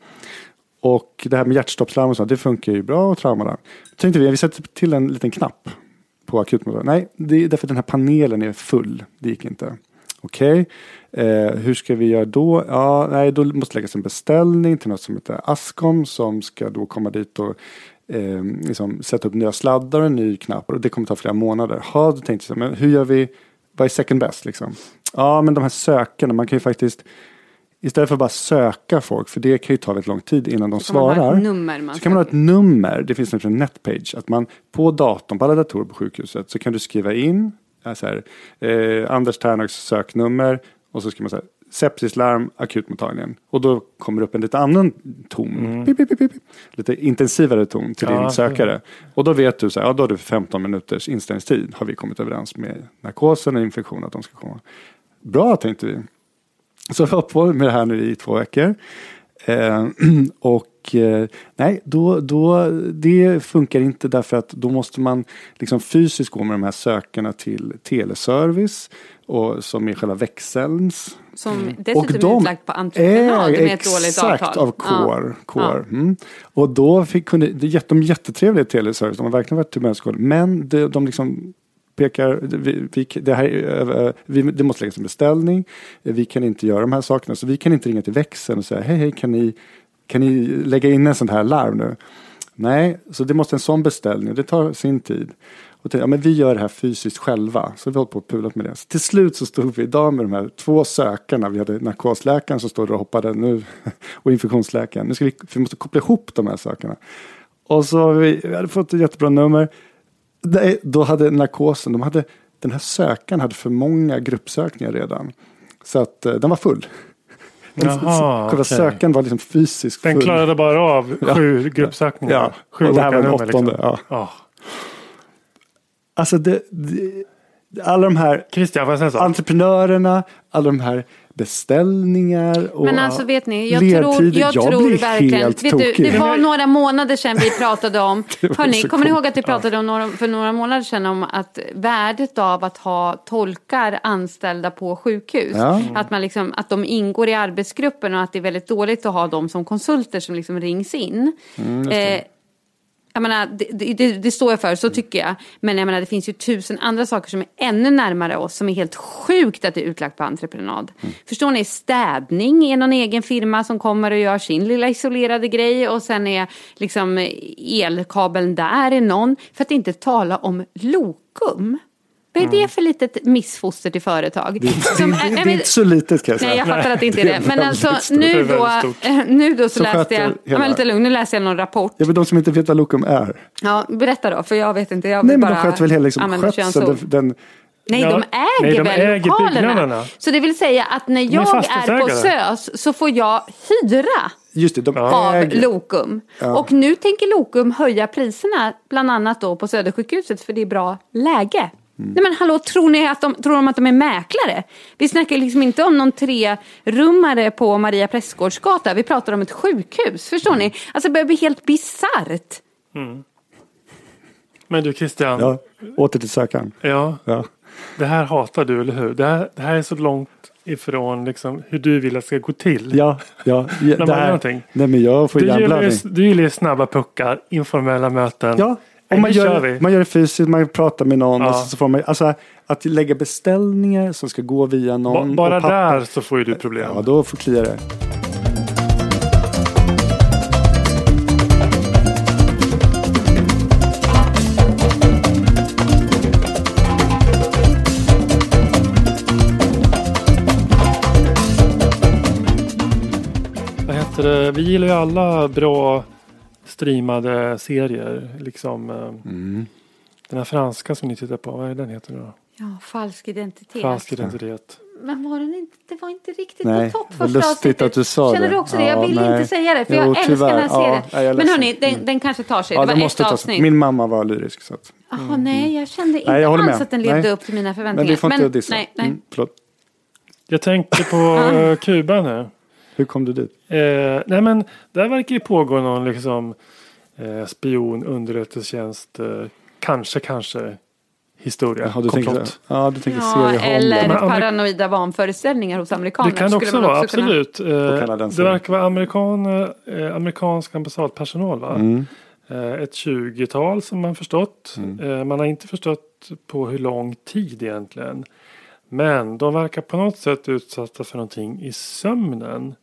Och det här med hjärtstoppslarm och så, det funkar ju bra och traumalarm. Då tänkte vi, vi sätter till en liten knapp på akutmottagningen. Nej, det är därför att den här panelen är full. Det gick inte. Okej, okay. eh, hur ska vi göra då? Ja, nej, då måste läggas en beställning till något som heter Ascom som ska då komma dit och eh, liksom sätta upp nya sladdar och en ny knapp. Och det kommer ta flera månader. Ja, då tänkte jag, men hur gör vi, vad är second best liksom? Ja, men de här sökarna, man kan ju faktiskt istället för att bara söka folk, för det kan ju ta väldigt lång tid innan de så svarar. Kan man ha ett nummer man så kan kan man ha ett nummer. Det finns en netpage. Att man på datorn, på alla datorer på sjukhuset, så kan du skriva in så här, eh, Anders Ternaks söknummer och så ska man säga sepsislarm, akutmottagningen. Och då kommer det upp en lite annan ton. Mm. Pip, pip, pip, pip. Lite intensivare ton till ja, din sökare. Ja. Och då vet du så här, ja då har du femton minuters inställningstid. Har vi kommit överens med narkosen och infektion att de ska komma. Bra, tänkte vi. Så jag var på med det här nu i två veckor. Eh, och eh, nej, då, då, det funkar inte därför att då måste man liksom fysiskt gå med de här sökarna till teleservice och som är själva växelns. Som dessutom de är utlagt på entreprenad med ett dåligt avtal. Exakt, av Core. Ja. Core. Ja. Mm. Och då fick, kunde, de är jättetrevliga teleservice, de har verkligen varit tillmötesgående. Men de, de liksom pekar, vi, vi, det, här, vi, det måste läggas en beställning, vi kan inte göra de här sakerna, så vi kan inte ringa till växeln och säga hej hej kan ni, kan ni lägga in en sån här larm nu? Nej, så det måste en sån beställning, det tar sin tid. Och tänkte, ja, men vi gör det här fysiskt själva, så vi håller på och pulat med det. Så till slut så stod vi idag med de här två sökarna, vi hade narkosläkaren som stod och hoppade nu och infektionsläkaren. Nu ska vi, vi måste koppla ihop de här sökarna. Och så har vi, vi hade fått ett jättebra nummer. Då hade narkosen, de hade, den här sökaren hade för många gruppsökningar redan. Så att uh, den var full. Jaha, själva okay. sökaren var liksom fysiskt full. Den klarade bara av sju ja. gruppsökningar. Ja, sju och det här var den åttonde. Liksom. Ja. Oh. Alltså det, det, alla de här Christian, entreprenörerna, alla de här beställningar och Men alltså vet ni, jag ledtider. tror, jag jag tror blir verkligen, helt vet du, tokig. det var några månader sedan vi pratade om, hörni, så kommer ni coolt. ihåg att vi pratade om några, för några månader sedan om att värdet av att ha tolkar anställda på sjukhus, Ja. att, man liksom, att de ingår i arbetsgruppen och att det är väldigt dåligt att ha dem som konsulter som liksom rings in. Mm, eh, Jag menar, det, det, det står jag för, så tycker jag. Men jag menar, det finns ju tusen andra saker som är ännu närmare oss, som är helt sjukt att det är utlagt på entreprenad. Mm. Förstår ni, städning är någon egen firma som kommer och gör sin lilla isolerade grej, och sen är liksom elkabeln där är någon, för att inte tala om lokum. Vad är det för litet missfoster till företag? Det, Som, det, det, nej, det är men- inte så litet, kan jag säga. Nej, jag fattar att det inte är det. Men väldigt alltså, stort. nu Det är då, väldigt stort. nu då så Så läste sköter jag, hela- ja, men lite lugn, nu läser jag någon rapport. Ja, men de som inte vet vad lokum är. Ja, berätta då, för jag vet inte. Jag vill Nej, men de bara sköter väl hela liksom, använda skötseln. könsord. Den, den, Nej, Ja, de äger nej, de väl äger lokalerna. byggnaderna. Så det vill säga att när är jag är på fastighetsägare. SÖS så får jag hyra just det, de av äger. Lokum. Ja. Och nu tänker Lokum höja priserna, bland annat då på Södersjukhuset, för det är bra läge. Mm. Nej men hallå, tror ni att de, tror de att de är mäklare? Vi snackar liksom inte om någon trerummare på Maria Prästgårdsgata. Vi pratar om ett sjukhus, förstår ni? Alltså det börjar bli helt bisarrt. Men du Christian, Ja, åter till sökaren. ja, Ja. det här hatar du, eller hur? Det här, det här är så långt ifrån liksom, hur du vill att det ska gå till. Ja, ja. ja man det gör här, någonting. nej, men jag får Du hjärnblödning. gillar, du gillar snabba puckar, informella möten. Ja, Nej, och man nu kör gör, vi. man gör det fysiskt, man pratar med någon. Ja. Och så, så får man, alltså, att lägga beställningar som ska gå via någon. Ba- bara och papper. där så får ju du problem. Ja, då får klia det. Vad heter det? Vi gillar ju alla bra streamade serier. Liksom, eh, Mm. Den här franska som ni tittar på, vad är den heter nu då? Ja, falsk identitet. Falsk identitet. Men var den inte, det var inte riktigt Nej, på topp vad första lustigt avsnittet. att du sa Känner det. du också det? Ja, Jag vill nej. inte säga det, för Jo, jag älskar tyvärr. den här serien. Ja, jag är men ledsen. hörni, den, den kanske tar sig. Ja, det var det ett måste tas. avsnitt. Min mamma var lyrisk. Så att. Jaha, nej, jag kände inte Nej, jag håller alls med. att den levde Nej. upp till mina förväntningar. Men vi får inte dissa. nej, nej. Mm, förlåt. Jag tänkte på eh, Kuba nu. Hur kom du dit? Eh, nej men där verkar ju pågå någon liksom eh, spion, underrättelsetjänst, eh, kanske, kanske historia, Jaha, du tänker, komplott. ja, du tänker Ja, seriehåll. eller Men amer- paranoida vanföreställningar hos amerikaner. Det kan det också skulle man vara, också kunna- absolut. Eh, kanadensare. det verkar vara amerikan, eh, amerikansk ambassadpersonal va? Mm. Eh, ett tjugotal som man förstått. Eh, man har inte förstått på hur lång tid egentligen. Men de verkar på något sätt utsatta för någonting i sömnen.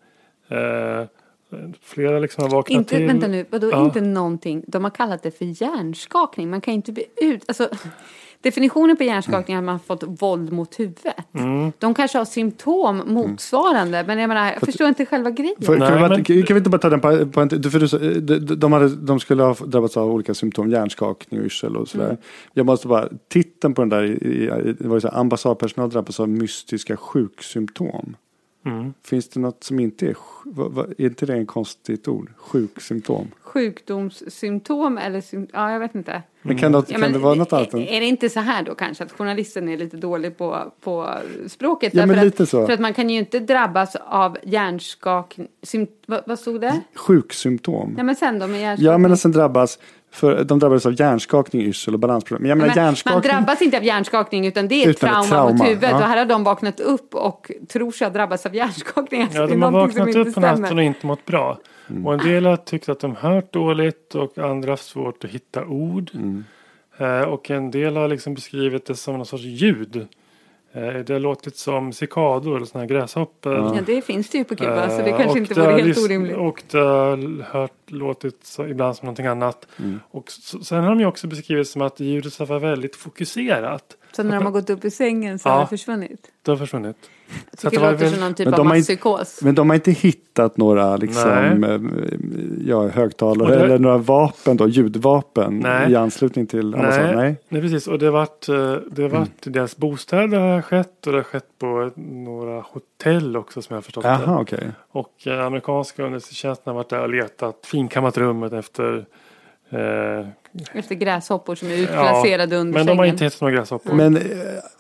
Eh, flera liksom har vaknat Inte, till. vänta nu, vadå Ja. inte någonting? De har kallat det för hjärnskakning. Man kan ju inte bli ut... Alltså, definitionen på hjärnskakning är att man har fått våld mot huvudet. Mm. De kanske har symptom motsvarande. Men jag menar, jag förstår inte själva grejen. För, kan, Nej, vi bara, men- kan vi inte bara ta den på, på en, du- för du, sa- de, de, hade, de skulle ha drabbats av olika symptom, hjärnskakning och yrsel och sådär. Mm. Jag måste bara, titeln på den där, i, i, det var ju så här, ambassadpersonal drabbas av mystiska sjuksymptom. Mm. Finns det något som inte är, sj- vad, vad, är inte det en konstigt ord? Sjuksymptom. Sjukdomssymptom eller sym- ja, jag vet inte. Men kan, något, Ja, kan men det vara något annat? är, Än, är det inte så här då kanske att journalisten är lite dålig på, på språket? Ja, men Därför lite att, så. För att man kan ju inte drabbas av hjärnskakning. Sym, vad, vad stod det? sjuksymptom? Ja men sen då med hjärnskakning. Ja, men sen drabbas, för, de drabbades av hjärnskakning, yrsel och balansproblem. Men jag menar, Men man hjärnskakning. drabbas inte av hjärnskakning utan det är ett Utan ett trauma, mot trauma, huvudet. ja. Och här har de vaknat upp och tror sig ha drabbats av hjärnskakning. Alltså, Ja, det är de har någonting som vaknat inte upp på natten stämmer. och inte mått bra. Mm. Och en del har tyckt att de hört dåligt och andra har haft svårt att hitta ord. Mm. Eh, och en del har liksom beskrivit det som någon sorts ljud. Eh, det har låtit som cikador eller sådana här gräshoppor. Ja. Ja, det finns det ju på Kuba så det Eh, kanske och inte det vore har helt lys- orimligt. Och det har hört, låtit så, ibland som någonting annat. Mm. Och så, sen har de ju också beskrivit som att ljudet ska vara väldigt fokuserat. Så när de har gått upp i sängen så Ja. har det försvunnit. Det har försvunnit. Jag Så att tycker det det var låter väl- som någon typ Men av de har inte- masspsykos. Men de har inte hittat några liksom, Nej. eh, ja, högtalare Och det- eller några vapen då, ljudvapen Nej. i anslutning till ambassaden? Nej, Nej. nej, precis. Och det har varit, eh, det har Mm. varit i deras bostäder har det skett och det har skett på några hotell också som jag har förstått det. Jaha, okej. Och eh, amerikanska underrättelsetjänsten har varit där och letat, finkammat rummet efter eh, Efter gräshoppor som är utplacerade under men sängen. de har inte hittat några gräshoppor. Men eh,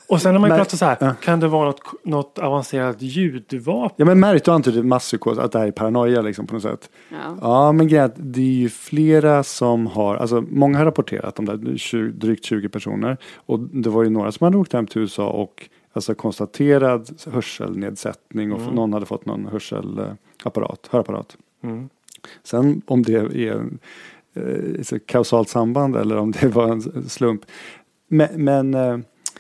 Och sen när man Men- pratar så här, ja. kan det vara något, något avancerat ljudvapen? Ja, men märkt du antyder masspsykos, att det här är paranoia liksom på något sätt. Ja. Ja, men grejen är att det är ju flera som har, alltså många har rapporterat om det här, tjugo, drygt tjugo personer. Och det var ju några som hade åkt hem till U S A och alltså konstaterad hörselnedsättning och Mm. någon hade fått någon hörselapparat, hörapparat. Mm. Sen om det är eh, ett kausalt samband eller om det var en slump. Men, men eh,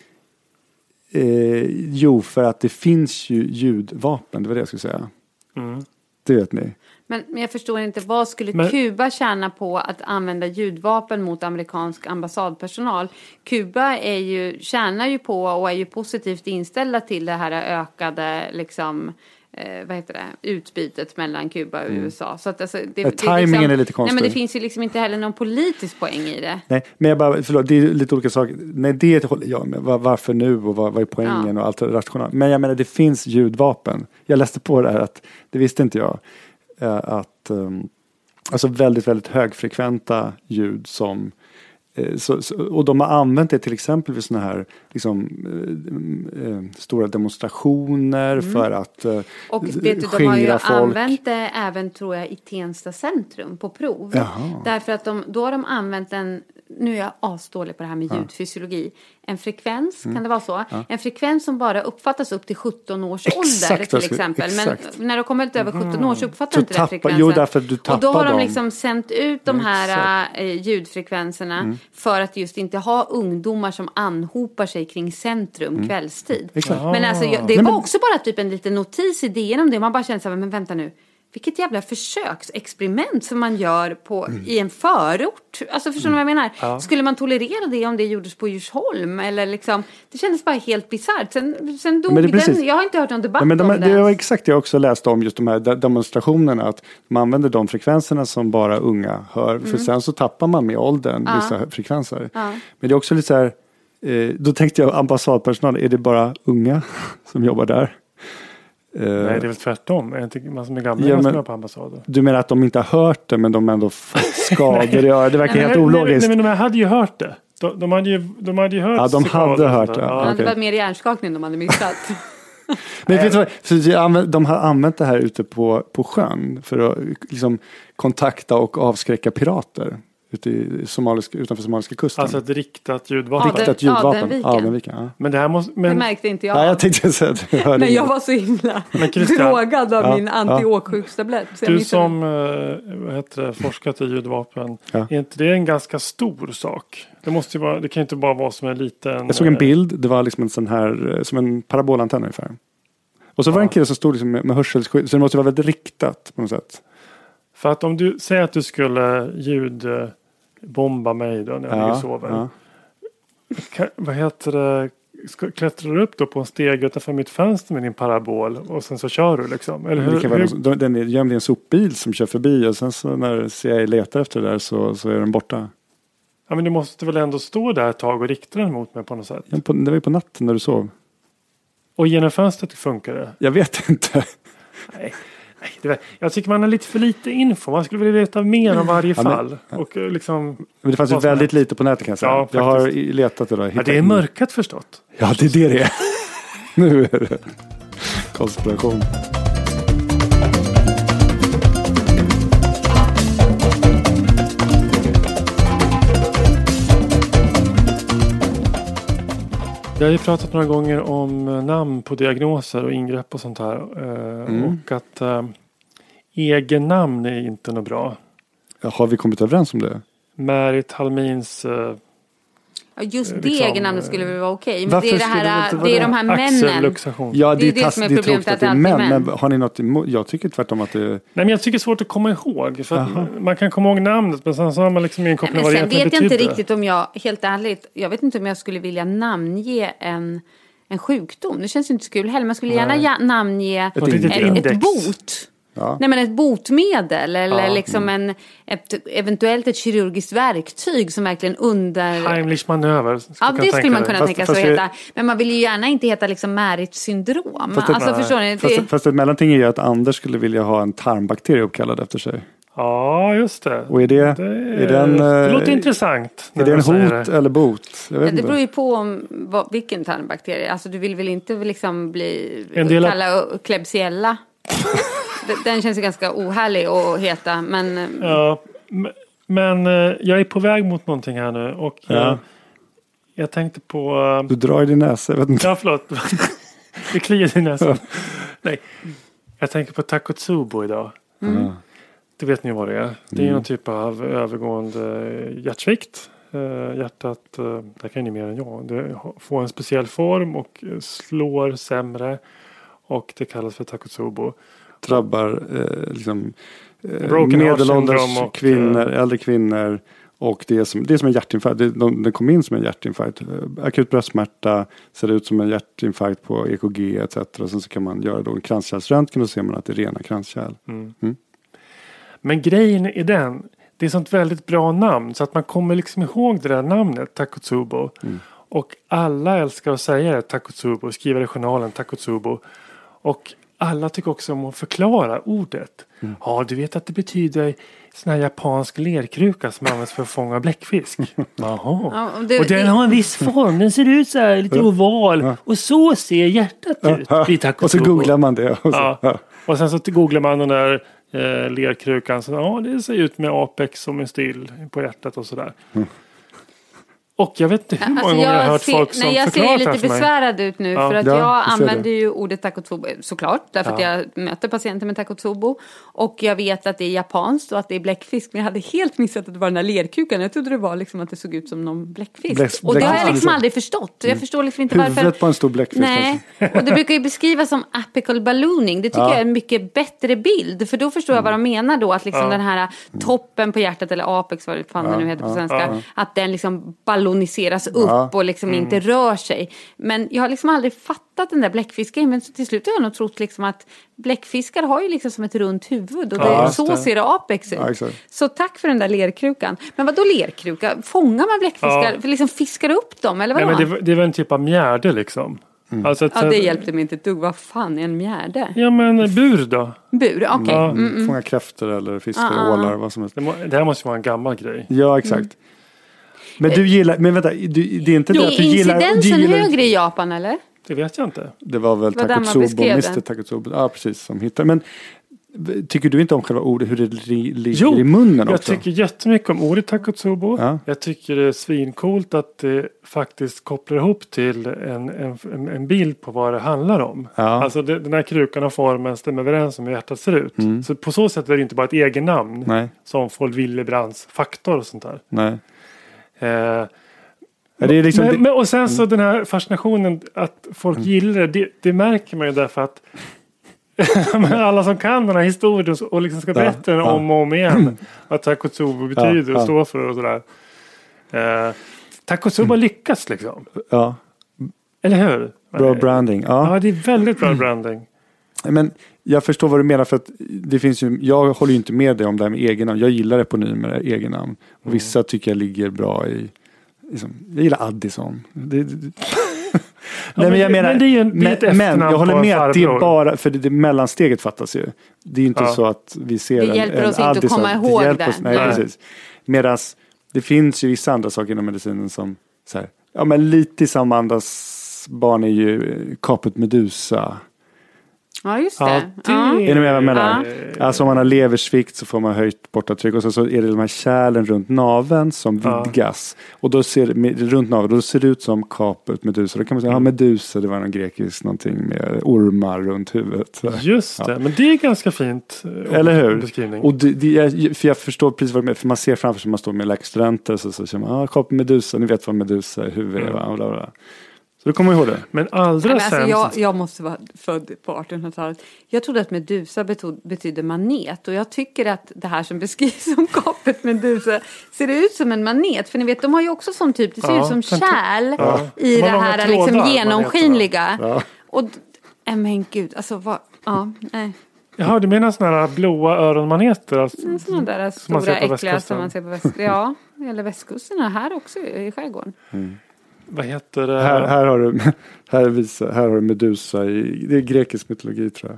eh, jo, för att det finns ju ljudvapen, det var det jag skulle säga. Mm. Det vet ni. Men, men jag förstår inte, vad skulle Men- Kuba tjäna på att använda ljudvapen mot amerikansk ambassadpersonal? Kuba är ju, tjänar ju på och är ju positivt inställda till det här ökade liksom, eh, vad heter det, utbytet mellan Kuba och U S A. Så att alltså, det, Ja, timingen är lite konstig. Nej, men det finns ju liksom inte heller någon politisk poäng i det. Nej, men jag bara, förlåt, det är lite olika saker. Nej, det håller jag med. Var, varför nu och vad, vad är poängen Ja. och allt det rationella. Men jag menar, det finns ljudvapen. Jag läste på det här att, det visste inte jag, eh, att um, alltså väldigt, väldigt högfrekventa ljud som eh, så, så, och de har använt det till exempel vid såna här liksom, eh, eh, stora demonstrationer för att eh, Och vet du, de har ju skingra folk. använt det även, tror jag, i Tensta centrum på prov. Jaha. Därför att de, då har de använt en, nu är jag asdålig på det här med ljudfysiologi, en frekvens, Mm. kan det vara så? En frekvens som bara uppfattas upp till sjutton års Exakt ålder vad till jag skulle- exempel. exakt. Men när de kommer ut över sjutton år så uppfattar Så inte den tappa- frekvensen. jo, därför att du och då har tappar de dem. liksom sänt ut de här äh, ljudfrekvenserna Mm. för att just inte ha ungdomar som anhopar sig kring centrum kvällstid. Mm. Exakt. Men alltså, jag, det Nej, var men- också bara typ en liten notis i D N om det. Man bara kände så här, men vänta nu. Vilket jävla försöksexperiment som man gör på, Mm. i en förort. Alltså förstår ni vad jag menar? Skulle man tolerera det om det gjordes på Djursholm? Eller liksom, det kändes bara helt bisarrt. Sen, sen dog Men det är precis- den. Jag har inte hört någon debatt Ja, men de, om det. det var exakt det jag också läste om, just de här de- demonstrationerna, att man använder de frekvenserna som bara unga hör, för sen så tappar man med åldern vissa frekvenser. Mm. Ja. Men det är också lite så här, eh, då tänkte jag ambassadpersonal, är det bara unga som jobbar där? Eh, Nej, det är väl tvärtom. Är det inte massor med gamla Ja, som men- jobbar på ambassader? Du menar att de inte har hört det, men de ändå fått skador? Ja, det verkar Nej, helt nej, ologiskt. Nej, men de här hade ju hört det. De, de, hade, ju, de hade ju hört Ja, de cikader hade och hört sånt det. där. Ja, det okej. var mer hjärnskakning de hade missat. Men vet du vad, för de använt- de har använt det här ute på, på sjön för att liksom kontakta och avskräcka pirater ute i somaliska, utanför somaliska kusten. Alltså ett riktat ljudvapen. Ja, det- Riktat ljudvapen. Adenviken. Adenviken, ja. Men det här måste... Det Men, märkte inte jag. Ja, jag tänkte säga att jag hörde Men jag inget. var så himla Men Christian- drogad av Ja, min antiåksjukstablett. Så jag du missade som eh, vad heter det, forskat i ljudvapen, Ja. är inte det en ganska stor sak? Det, måste ju vara, det kan ju inte bara vara som en liten... Jag såg en eh, bild, det var liksom en sån här, eh, som en parabolantenn ungefär. Och så var det en kille som stod liksom med, med hörselskydd, så det måste vara väldigt riktat på något sätt. För att om du säger att du skulle ljudbomba mig då när jag ligger och sover. ja. Kan, vad heter det? Ska, klättrar du upp då på en steg utanför mitt fönster med din parabol och sen så kör du liksom? Eller hur, Det kan vara hur, någon, de- den är gömd i en sopbil som kör förbi och sen så när C I A letar efter det där så, så är den borta. ja, men du måste väl ändå stå där ett tag och rikta den mot mig på något sätt? Ja, på, det var ju på natten när du sov. Och genom fönstret funkar det? Jag vet inte. Nej. Nej, det var, jag tycker man har lite för lite info. Man skulle vilja veta mer om varje Ja, men- fall. Och eh, liksom, Men det fanns ju Vad som väldigt helst. lite på nätet kan jag säga. Ja, jag har faktiskt. i- letat idag. ja, hittat det är in- mörkat förstått. Ja, det är det det är. Nu är det konspiration. Vi har ju pratat några gånger om eh, namn på diagnoser och ingrepp och sånt här. Eh, Mm. Och att eh, egen namn är inte något bra. Har vi kommit överens om det? Märit Halmins eh, Ja, just det liksom, egennamnet skulle väl vara okej. Men varför det är, det skulle det här, inte vara det är det? de här männen. axelluxation. Ja, Det är det tass- som är det problemet, tråkigt att det är alltid är män. män. Men har ni något emot? Jag tycker tvärtom att det är... Nej, men jag tycker det är svårt att komma ihåg. För att Jaha. man kan komma ihåg namnet men sen så har man liksom ingen Nej, koppling men vad det sen egentligen vet jag inte betyder. riktigt om jag, helt ärligt, jag vet inte om jag skulle vilja namnge en, en sjukdom. Det känns ju inte så kul heller. Man skulle gärna Nej. ja, namnge Ett Och index. litet ett, index. ett bot. Ja. Nej, men ett botemedel eller Ja. liksom en, ett, eventuellt ett kirurgiskt verktyg som verkligen under... Heimlich manöver. skulle Ja, jag det tänka skulle man dig. kunna Fast- tänka fast sig att det- heta. Men man vill ju gärna inte heta liksom Märits syndrom. Fast det- Alltså Nej. förstår ni? Fast, Det, fast ett mellanting är ju att Anders skulle vilja ha en tarmbakterie uppkallad efter sig. Ja, just det. Och är det, det, är den, det låter äh, intressant. Är det en hot det. eller bot? Jag vet ja, det inte. beror ju på om, vad, vilken tarmbakterie. Alltså du vill väl inte liksom bli en del kalla av... Klebsiella. Den känns ju ganska ohärlig att heta. Men... Ja, men jag är på väg mot någonting här nu. Och ja. jag tänkte på... Du drar i din näsa, jag vet inte. Ja, förlåt. Det kliar i näsan. Nej. Jag tänker på Takotsubo idag. Mm. Det vet ni vad det är. Det är mm. någon typ av övergående hjärtsvikt. Hjärtat, det kan ni mer än jag. Det får en speciell form och slår sämre. Och det kallas för Takotsubo. Drabbar eh, liksom, eh, medelålders och, kvinnor, äldre kvinnor. Och det är som, det är som en hjärtinfarkt. Det, de, det kom in som en hjärtinfarkt. Akut bröstsmärta ser ut som en hjärtinfarkt på E K G et cetera. Och sen så kan man göra då en kranskärlsröntgen och så ser man att det är rena kranskärl. Mm. Mm. Men grejen är den. Det är sånt väldigt bra namn. Så att man kommer liksom ihåg det där namnet. Takotsubo. Mm. Och alla älskar att säga det. Takotsubo. Skriva det i journalen. Takotsubo. Och alla tycker också om att förklara ordet. Mm. Ja, du vet att det betyder sån här japansk lerkruka som används för att fånga bläckfisk. Jaha. Ja, och, det, och den har en viss form. Den ser ut så här lite oval. Ja. Och så ser hjärtat ut. Ja. Och så googlar man det. Och, så. Ja. Ja. Och sen så googlar man den där eh, lerkrukan. Så, ja, det ser ut med apex som en still på hjärtat och sådär. Mm. Och jag vet inte hur många alltså gånger jag har hört ser, folk som nej, jag förklarar ser lite besvärad ut nu. Ja. För att ja, jag använder det. ju ordet Takotsubo såklart. Därför ja. att jag möter patienter med Takotsubo. Och jag vet att det är japanskt och att det är bläckfisk. Men jag hade helt missat att det var den här lerkukan. Jag trodde det var liksom att det såg ut som någon bläckfisk. Bläck, och det har jag liksom aldrig förstått. Jag förstår liksom inte Huvudet varför. Huvudet på en stor bläckfisk. Nej, och det brukar ju beskrivas som apical ballooning. Det tycker ja. jag är en mycket bättre bild. För då förstår jag vad de menar då. Att liksom ja. den här toppen på hjärtat eller apex, vad det fan ja. det nu heter på svenska. Ja. Att den liksom balloniseras upp. Ja. Och liksom mm. inte rör sig. Men jag har liksom aldrig fattat den där bläckfisken. Men till slut har jag nog trott liksom att bläckfiskar har ju liksom som ett runt huvud. Och ja, det, så det. ser apex ut. Ja, så tack för den där lerkrukan. Men vad då lerkruka? Fångar man bläckfiskar? Ja. För liksom fiskar upp dem? Eller vad? Nej, men det, det är väl en typ av mjärde liksom. Mm. Alltså att, ja, det hjälpte mig inte ett dugg. Vad fan är en mjärde? Ja, men bur då? Bur, okej. Okay. Ja, mm, mm. Fånga kräftor eller fiskar, ah, ålar, vad som helst. Det, må, det här måste vara en gammal grej. Ja, exakt. Mm. Men du gillar, men vänta, du, det är inte jo, det att du gillar... Är incidensen du gillar, högre i Japan, eller? Det vet jag inte. Det var väl Takotsubo, mister Takotsubo. Ja, precis, som hittar. Men tycker du inte om själva ordet, hur det ligger jo, i munnen också? Jag tycker jättemycket om ordet Takotsubo. Ja. Jag tycker det är svincoolt att det faktiskt kopplar ihop till en, en, en bild på vad det handlar om. Ja. Alltså det, den här krukan och formen stämmer överens om hur hjärtat ser ut. Mm. Så på så sätt är det inte bara ett egen namn. Nej. Som Folk Willebrands faktor och sånt där. Nej. Eh, Ja, det är liksom men, det... men, och sen så den här fascinationen att folk mm. gillar det, det märker man ju därför att alla som kan den här historien och liksom ska berätta den ja, om och om igen vad Takotsubo betyder ja, och står för och sådär. Eh, Takotsubo mm. lyckas liksom. Ja. Eller hur? Bra branding. Ja, ja det är väldigt bra branding. Men jag förstår vad du menar för att det finns ju, jag håller ju inte med dig om det här med egennamn. Jag gillar eponymer, egennamn. Och mm. vissa tycker jag ligger bra i liksom, jag gillar Addison. Det, det, det. Ja, Nej, men jag menar, men, det är en, det är men jag håller med att det är bara, för det, det mellansteget fattas ju. Det är inte ja. så att vi ser det en, hjälper en oss inte att komma ihåg det. Oss, nej, nej. Precis. Medan det finns ju vissa andra saker inom medicinen som så här, ja men lite i samma andas barn är ju Caput Medusa. Ja, just det. Ja, det ja. Är ni med vad jag menar? Ja. Alltså om man har leversvikt så får man höjt bortatryck och så, så är det de här kärlen runt naveln som vidgas. Ja. Och då ser det runt naveln, då ser det ut som Caput Medusa. Då kan man säga, ja Medusa, det var någon grekisk någonting med ormar runt huvudet. Just det, ja. Men det är ganska fint. Eller hur? Beskrivning. Och det, det, för jag förstår precis vad det är, för man ser framför sig, man står med läkstudenter så, så känner man, ja Caput Medusa, ni vet vad Medusa är, huvudet mm. va? Bla, bla. Så då kommer jag ihåg det. Men allra men alltså, sämst... jag, jag måste vara född på artonhundratalet. Jag trodde att Medusa betod, betyder manet. Och jag tycker att det här som beskrivs som Caput Medusa ser ut som en manet. För ni vet, de har ju också som typ, det ser ja, ut som kärl ja. i de det här liksom genomskinliga. Ja. Och, äh, men gud, alltså vad, ja, nej. Jaha, du menar sådana här blåa öronmaneter? Alltså, mm, sådana där stora äckliga som man ser på västkusten. Ja, eller västkusten här också i skärgården. Mm. Vad heter det? Här, här har du här, visar, här har du Medusa i, det är grekisk mytologi tror jag.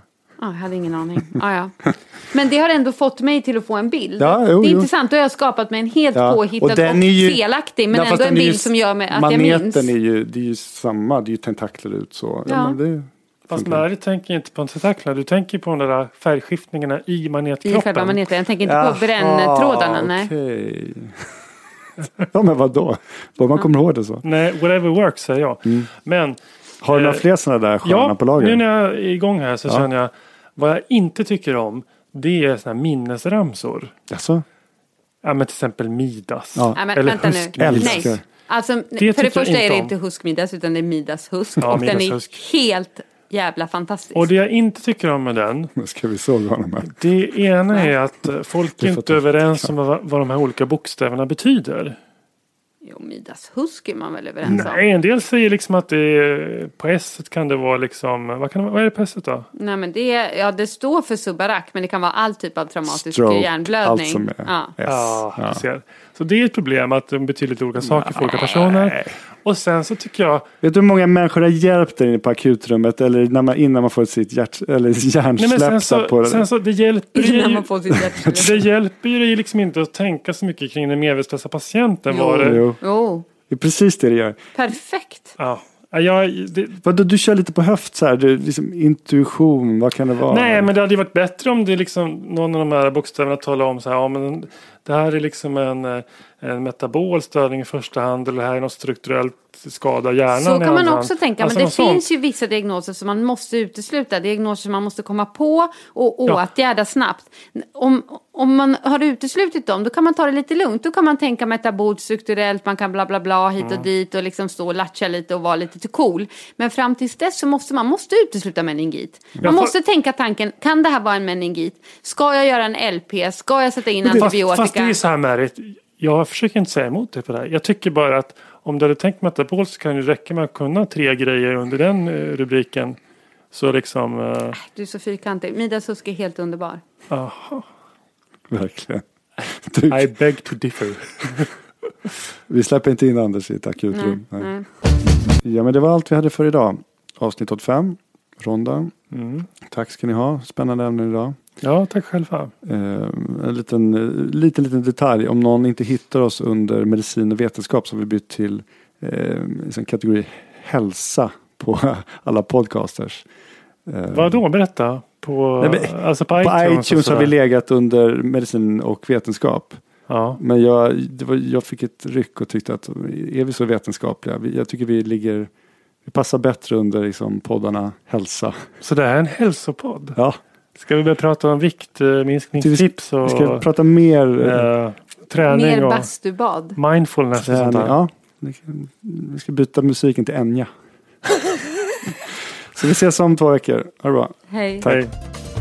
Ja, jag hade ingen aning. Ah, ja. Men det har ändå fått mig till att få en bild. Ja, jo, det är jo. intressant. Då har jag skapat mig en helt Ja, påhittad och, den är ju- felaktig. Men Ja, fast ändå en den är ju- bild som gör mig att jag maneten minns. är ju, det är ju samma, det är ju tentakler ut så. Ja. Ja. Men det Fast funkar. Mary tänker inte på en tentakler. Du tänker på de där färgskiftningarna i I manetkroppen. själva maneten. Jag tänker inte Jaha, på bränntrådarna. Nej. okej. Ja, men vadå? Vad man kommer ihåg det så. Nej, whatever works säger jag. Mm. Men Har du några Eh, fler sådana där sköna ja, på lager? nu när jag är igång här så Ja. känner jag vad jag inte tycker om det är såna här minnesramsor. Alltså? Ja, men till exempel Midas. Ja. Nej, men Eller vänta nu. Älskar. Nej. Alltså, för tycker det första jag är det inte inte Husk Midas utan det är Midas Husk. Ja, och Midas den är Husk. helt jävla fantastisk. Och det jag inte tycker om med den, Nu ska vi såga honom här. det ena är att eh, folk Du är får inte ta- överens om vad, vad de här olika bokstäverna betyder. Jo, Midas Husk är man väl överens om? Nej, en del säger liksom att det är, på S kan det vara liksom, vad, kan det, vara- vad är det på S då? Nej, men det, ja, det står för subarak, men det kan vara all typ av traumatisk Stroke, hjärnblödning. allt som är Ja. S. Ja, Ja. jag ser. Så det är ett problem att de betyder lite olika saker för olika personer. Och sen så tycker jag, Vet du hur många människor har hjälpt dig inne på akutrummet eller när man, innan man får sitt hjärt, eller nej men sen hjärnsläpp på så, det? sen så det hjälper ju, Innan man får sitt hjärtsläpp. det hjälper ju dig liksom inte att tänka så mycket kring den medvetslösa patienten. Jo. Var det, Jo, Jo, det är precis det det gör. perfekt. ja. Ja, jag, det, Vadå, du kör lite på höft så här, du, liksom, intuition, vad kan det vara? nej, men det hade ju varit bättre om det liksom någon av de här bokstäverna talar om så här, ja men det här är liksom en, eh, en metabol störning i första hand eller det här är något strukturellt skada hjärnan Så i kan man andra också hand. tänka. Alltså Men det något sånt. finns ju vissa diagnoser som man måste utesluta. Diagnoser som man måste komma på och Ja. åtgärda snabbt. Om, om man har uteslutit dem, då kan man ta det lite lugnt. Då kan man tänka metabolt, strukturellt, man kan bla bla bla hit och Mm. dit och liksom stå och latcha lite och vara lite till cool. Men fram tills dess så måste man måste utesluta meningit. Man Jag får- måste tänka tanken, kan det här vara en meningit? Ska jag göra en L P? Ska jag sätta in Fast, antibiotika? fast det är så här Merit, jag försöker inte säga emot dig på det här. Jag tycker bara att om du hade tänkt metabol så kan det räcka med att kunna tre grejer under den eh, rubriken. Så liksom, eh, Du är så fyrkantig. Midas Husk är helt underbar. aha. Verkligen. Du, I beg to differ. vi släpper inte in Anders i ett akutrum. Nej, Nej. nej. Ja, men det var allt vi hade för idag. Avsnitt åttiofem, ronda. Mm. Tack ska ni ha. Spännande ämne idag. Ja, tack själva. Eh, en liten, eh, liten, liten detalj. Om någon inte hittar oss under medicin och vetenskap så har vi bytt till eh, en kategori hälsa på alla podcasters. Eh, Vad då? Berätta. På, Nej, men- alltså på På iTunes, iTunes, och har vi sådär. legat under medicin och vetenskap. Ja. Men jag, det var, jag fick ett ryck och tyckte att är vi så vetenskapliga? Vi, jag tycker vi ligger, vi passar bättre under liksom, poddarna hälsa. Så det här är en hälsopodd. Ja, Ska vi börja prata om viktminskningstips och vi ska prata mer eh, eh, träning Mer och bastubad. mindfulness och sånt träning. där? Ja, vi ska byta musiken till Enya. Så vi ses om två veckor. Ha det bra. Hej. Tack. Hej.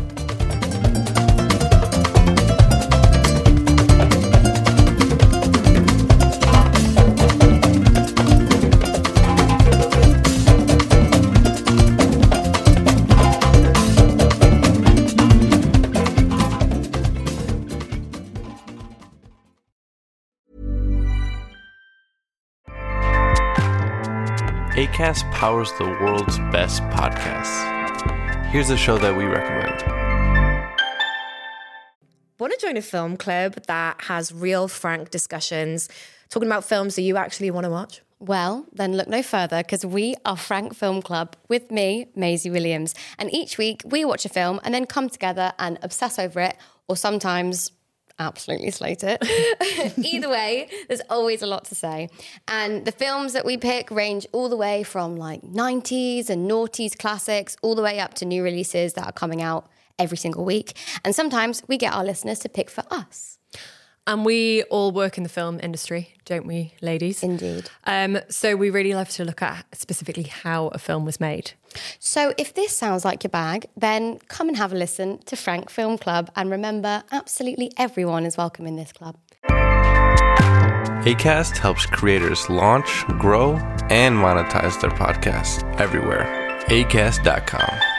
Acast powers the world's best podcasts. Here's a show that we recommend. Want to join a film club that has real, frank discussions, talking about films that you actually want to watch? Well, then look no further because we are Frank Film Club with me, Maisie Williams. And each week we watch a film and then come together and obsess over it, or sometimes absolutely slate it. Either way, there's always a lot to say. And the films that we pick range all the way from like nineties and noughties classics all the way up to new releases that are coming out every single week. And sometimes we get our listeners to pick for us. And we all work in the film industry, don't we, ladies? Indeed. Um, so we really love to look at specifically how a film was made. So if this sounds like your bag, then come and have a listen to Frank Film Club. And remember, absolutely everyone is welcome in this club. Acast helps creators launch, grow, and monetize their podcasts everywhere. acast dot com.